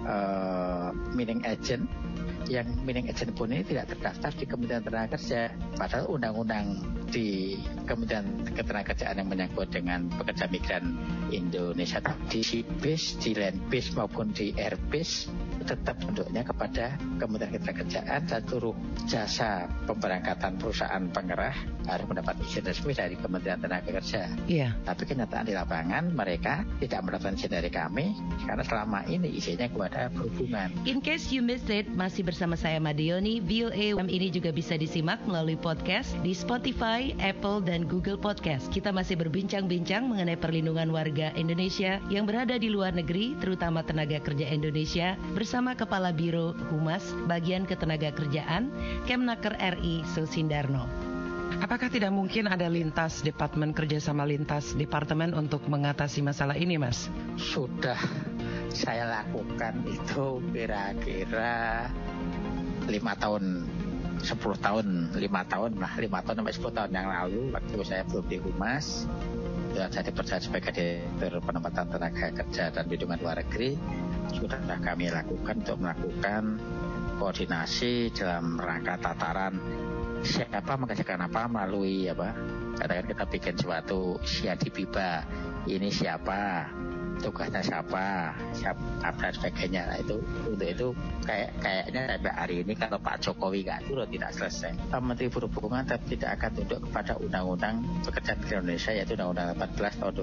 mining agent. Yang mining agent pun ini tidak terdaftar di Kementerian Tenagakerja, padahal undang-undang di Kementerian Ketenagakerjaan yang menyangkut dengan pekerja migran Indonesia di sea-base, di land-base maupun di air-base tetap bentuknya kepada Kementerian Ketenagakerjaan dan seluruh jasa pemberangkatan perusahaan pengerah harus mendapat izin resmi dari Kementerian Tenaga Kerja. Iya. Tapi kenyataan di lapangan mereka tidak mendapatkan izin dari kami karena selama ini izinnya kepada perhubungan. In case you missed it, masih bersama saya Madioni. VOA ini juga bisa disimak melalui podcast di Spotify, Apple, dan Google Podcast. Kita masih berbincang-bincang mengenai perlindungan warga Indonesia yang berada di luar negeri, terutama tenaga kerja Indonesia, bersama Kepala Biro Humas Bagian Ketenagakerjaan Kemnaker RI Susindarno. Apakah tidak mungkin ada lintas departemen kerja sama lintas departemen untuk mengatasi masalah ini, Mas? Sudah saya lakukan itu kira-kira 5 tahun, 10 tahun, 5 tahun sampai 10 tahun yang lalu waktu saya belum di Humas. Saya dipercaya sebagai Direktur Penempatan Tenaga Kerja dan Perlindungan Luar Negeri. Sudah kami lakukan untuk melakukan koordinasi dalam rangka tataran siapa mengerjakan apa melalui apa. Katakan kita bikin suatu siadibiba, ini siapa, tugasnya siapa dan sebagainya. Nah, itu untuk itu kayaknya sampai hari ini kalau Pak Jokowi nggak turun tidak selesai. Menteri Perhubungan tidak akan tunduk kepada Undang-Undang Pekerjaan Indonesia, yaitu Undang-Undang 14 tahun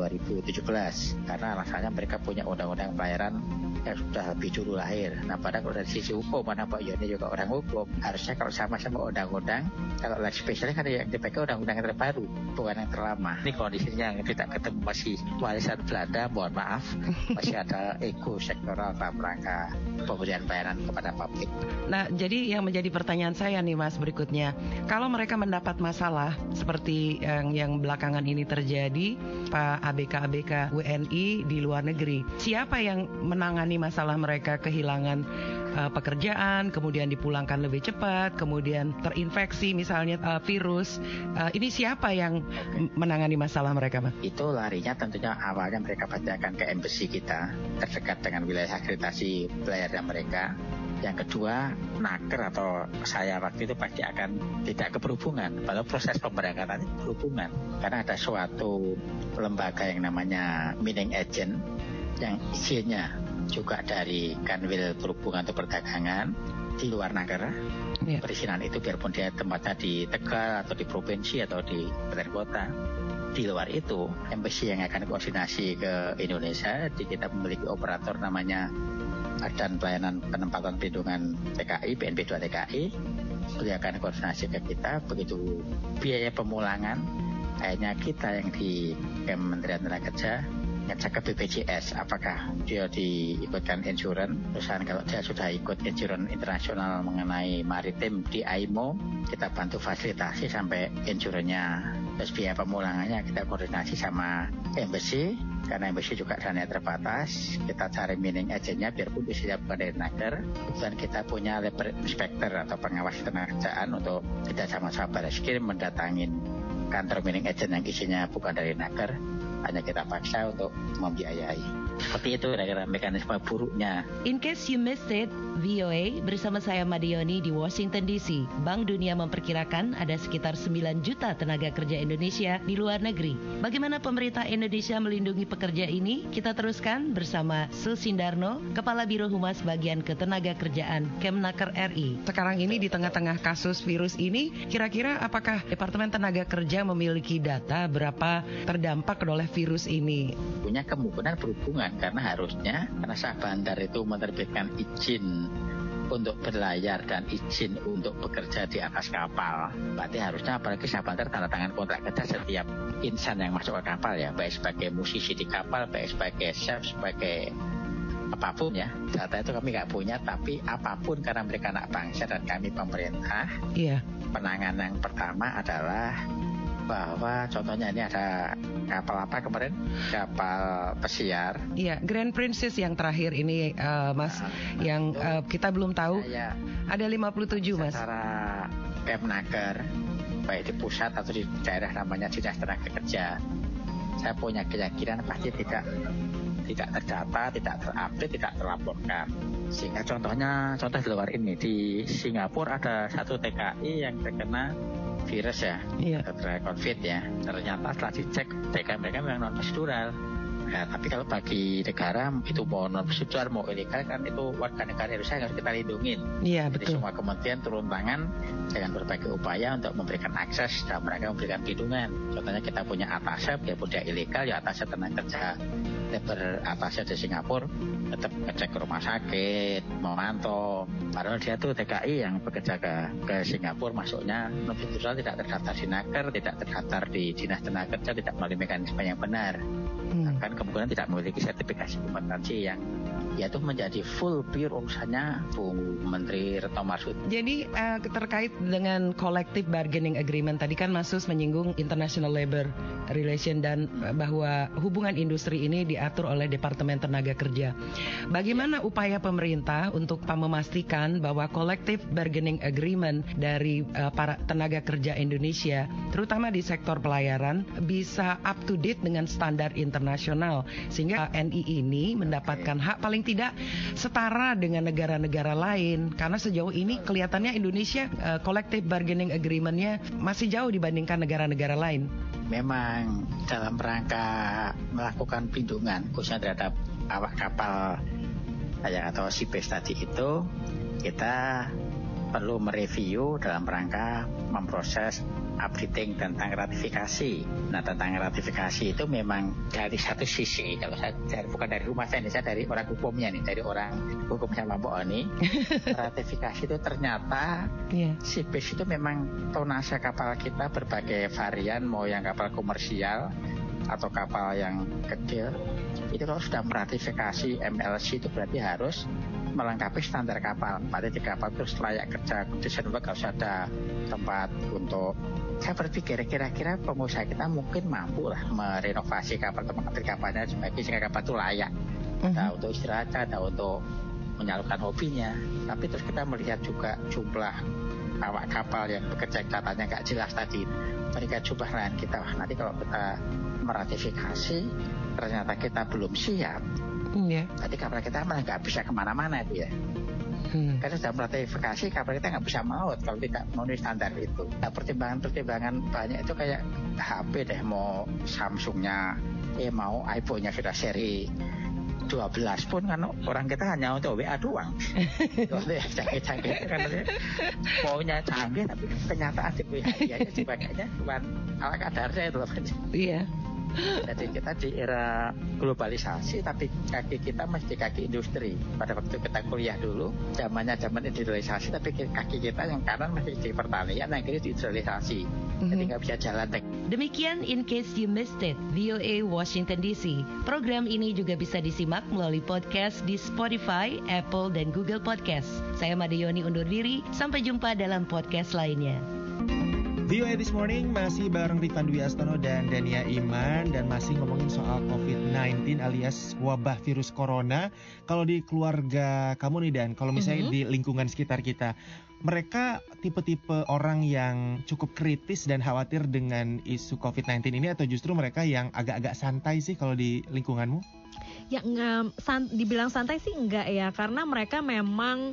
2017 karena alasannya mereka punya Undang-Undang Pelayaran yang sudah lebih dulu lahir. Nah, padahal kalau dari sisi hukum, mana Pak Yoni juga orang hukum, harusnya kalau sama-sama undang-undang, kalau leg spesialnya kan yang dipakai undang-undang yang terbaru, bukan yang terlama. Ini kondisinya yang tidak ketemu, masih warisan Belanda, mohon maaf, masih ada ego sektoral dalam rangka pemberian bayaran kepada publik. Nah, jadi yang menjadi pertanyaan saya nih Mas berikutnya, kalau mereka mendapat masalah seperti yang belakangan ini terjadi, Pak ABK WNI di luar negeri, siapa yang menangani masalah mereka kehilangan pekerjaan, kemudian dipulangkan lebih cepat, kemudian terinfeksi misalnya virus, ini siapa yang menangani masalah mereka, Mas? Itu larinya tentunya awalnya mereka pasti akan ke embassy kita terdekat dengan wilayah akreditasi pelayaran mereka. Yang kedua, naker atau saya waktu itu pasti akan tidak ke perhubungan, padahal proses pemberangkatan itu perhubungan karena ada suatu lembaga yang namanya mining agent yang isinya juga dari Kanwil Perhubungan atau Perdagangan di luar negara. Perizinan itu biarpun dia tempatnya di Tegal atau di provinsi atau di kabupaten kota. Di luar itu, embassy yang akan koordinasi ke Indonesia, kita memiliki operator namanya Badan Pelayanan Penempatan Perlindungan TKI, BNP2 TKI. Beliau akan koordinasi ke kita, begitu biaya pemulangan, akhirnya kita yang di Kementerian Tenaga Kerja ngecek ke BPJS apakah dia diikutkan insurans. Terusan kalau dia sudah ikut insurans internasional mengenai maritim di IMO, kita bantu fasilitasi sampai insurannya. Terus biaya pemulangannya kita koordinasi sama embassy, karena embassy juga dananya terbatas. Kita cari mining agentnya biarpun bisa bukan dari naker. Dan kita punya labor inspector atau pengawas ketenagakerjaan untuk kita sama-sama Bariskim mendatangin kantor mining agent yang isinya bukan dari naker. Hanya kita paksa untuk membiayai. Seperti itu kira-kira mekanisme buruknya. In case you missed it, VOA bersama saya Madioni di Washington DC. Bank Dunia memperkirakan ada sekitar 9 juta tenaga kerja Indonesia di luar negeri. Bagaimana pemerintah Indonesia melindungi pekerja ini? Kita teruskan bersama Susindarno, Kepala Biro Humas Bagian Ketenagakerjaan Kemnaker RI. Sekarang ini di tengah-tengah kasus virus ini, kira-kira apakah Departemen Tenaga Kerja memiliki data berapa terdampak oleh virus ini? Punya kemungkinan berhubungan karena harusnya karena Syah Bandar itu menerbitkan izin untuk berlayar dan izin untuk bekerja di atas kapal. Berarti harusnya apalagi Syah Bandar tanda tangan kontrak kerja setiap insan yang masuk ke kapal ya, baik sebagai musisi di kapal, baik sebagai chef, sebagai apapun ya. Data itu kami nggak punya, tapi apapun karena mereka anak bangsa dan kami pemerintah. Iya. Penanganan yang pertama adalah bahwa contohnya ini ada kapal apa kemarin? Kapal pesiar. Iya, Grand Princess yang terakhir ini Mas, yang kita belum tahu. Ada 57 Mas. Secara Kemnaker, baik di pusat atau di daerah namanya Dinas Tenaga Kerja, saya punya keyakinan pasti tidak terdata, tidak terupdate, tidak terlaporkan. Sehingga contoh di luar ini di Singapura ada satu TKI yang terkena virus ya, terkena COVID ya. Ternyata setelah dicek TKI mereka memang non prosedural, Nah, tapi kalau bagi negara itu mau non persetujuan mau ilegal kan itu warga negara Indonesia harus kita lindungin. Iya, Jadi betul. semua kementerian turun tangan dengan berbagai upaya untuk memberikan akses dan mereka memberikan perlindungan. Contohnya kita punya ATASEP, biarpun dia ilegal ya ATASEP tenaga kerja labor ATASEP di Singapura tetap ngecek ke rumah sakit, memantau. Padahal dia tuh TKI yang bekerja ke Singapura masuknya non persetujuan tidak terdaftar di Naker, tidak terdaftar di Dinas Tenaga Kerja, tidak melalui mekanisme yang benar. Bahkan kemungkinan tidak memiliki sertifikasi kompetensi yang yaitu menjadi full pure urusannya Bu Menteri Retno Marsudi. Jadi terkait dengan collective bargaining agreement tadi kan Mas Sus menyinggung International Labour Relation dan bahwa hubungan industri ini diatur oleh Departemen Tenaga Kerja. Bagaimana upaya pemerintah untuk memastikan bahwa collective bargaining agreement dari para tenaga kerja Indonesia, terutama di sektor pelayaran, bisa up to date dengan standar internasional sehingga NI ini mendapatkan hak paling tidak setara dengan negara-negara lain, karena sejauh ini kelihatannya Indonesia collective bargaining agreement-nya masih jauh dibandingkan negara-negara lain. Memang dalam rangka melakukan perlindungan khususnya terhadap awak kapal atau seabass tadi itu, kita perlu mereview dalam rangka memproses updating tentang ratifikasi. Nah, tentang ratifikasi itu memang dari satu sisi, kalau saya bukan dari rumah saya dari orang hukumnya nih, dari orang hukumnya Mbak Oni. Ratifikasi itu ternyata seabass itu memang tonase kapal kita berbagai varian, mau yang kapal komersial atau kapal yang kecil. Itu kalau sudah meratifikasi MLC itu berarti harus melengkapi standar kapal. Berarti di kapal terus layak kerja, desain kalau ada tempat untuk. Saya berpikir kira-kira pengusaha kita mungkin mampu lah merenovasi kapal, tempat kapalnya sehingga kapal itu layak. Ada untuk istirahat, ada untuk menyalurkan hobinya. Tapi terus kita melihat juga jumlah awak kapal yang bekerja katanya nggak jelas tadi. Mereka jumlah lain kita, nanti kalau kita meratifikasi ternyata kita belum siap. Nanti kapal kita malah nggak bisa kemana-mana itu ya. Karena sudah meratifikasi kapal kita nggak bisa maut kalau tidak memenuhi standar itu. Nah, pertimbangan banyak itu kayak HP deh, mau Samsungnya, mau iPhone-nya sudah seri 12 pun kan orang kita hanya untuk WA doang. Canggih-canggih kan maunya canggih tapi kenyataan di WA sebagainya cuma ala kadarnya itu. Iya. Jadi kita di era globalisasi tapi kaki kita masih kaki industri. Pada waktu kita kuliah dulu zaman industrialisasi tapi kaki kita yang kanan masih di pertanian, yang kiri di industrialisasi. Jadi nggak bisa jalan. Demikian In Case You Missed It, VOA Washington DC. Program ini juga bisa disimak melalui podcast di Spotify, Apple, dan Google Podcast. Saya Made Yoni undur diri, sampai jumpa dalam podcast lainnya. VOA This Morning masih bareng Rifan Dwi Astono dan Dania Iman dan masih ngomongin soal COVID-19 alias wabah virus corona. Kalau di keluarga kamu nih Dan, kalau misalnya di lingkungan sekitar kita, mereka tipe-tipe orang yang cukup kritis dan khawatir dengan isu COVID-19 ini atau justru mereka yang agak-agak santai sih kalau di lingkunganmu? Ya dibilang santai sih enggak ya, karena mereka memang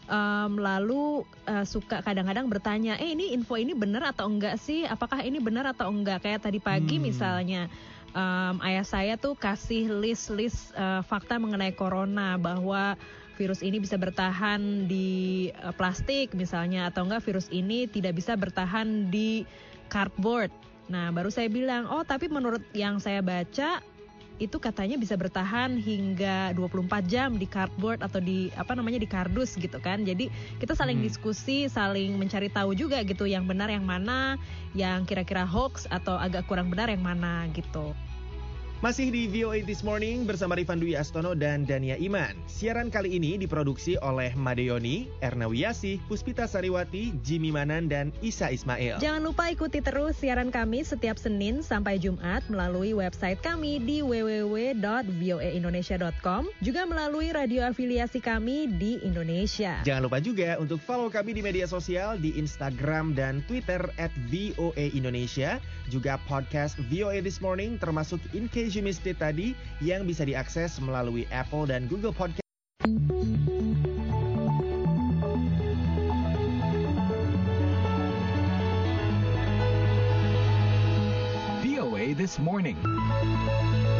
lalu suka kadang-kadang bertanya, ini info ini benar atau enggak sih? Apakah ini benar atau enggak? Kayak tadi pagi misalnya, ayah saya tuh kasih list fakta mengenai corona, bahwa virus ini bisa bertahan di plastik misalnya, atau enggak virus ini tidak bisa bertahan di cardboard. Nah, baru saya bilang, oh tapi menurut yang saya baca itu katanya bisa bertahan hingga 24 jam di cardboard atau di di kardus gitu kan. Jadi kita saling diskusi, saling mencari tahu juga gitu, yang benar yang mana, yang kira-kira hoax atau agak kurang benar yang mana gitu. Masih di VOA This Morning bersama Rifan Dwi Astono dan Dania Iman. Siaran kali ini diproduksi oleh Made Yoni, Erna Wiyasih, Puspita Sariwati, Jimmy Manan, dan Isa Ismail. Jangan lupa ikuti terus siaran kami setiap Senin sampai Jumat melalui website kami di www.voaindonesia.com, juga melalui radio afiliasi kami di Indonesia. Jangan lupa juga untuk follow kami di media sosial di Instagram dan Twitter @voaindonesia, juga podcast VOA This Morning termasuk In Case You Missed It tadi yang bisa diakses melalui Apple dan Google Podcast. VOA This Morning.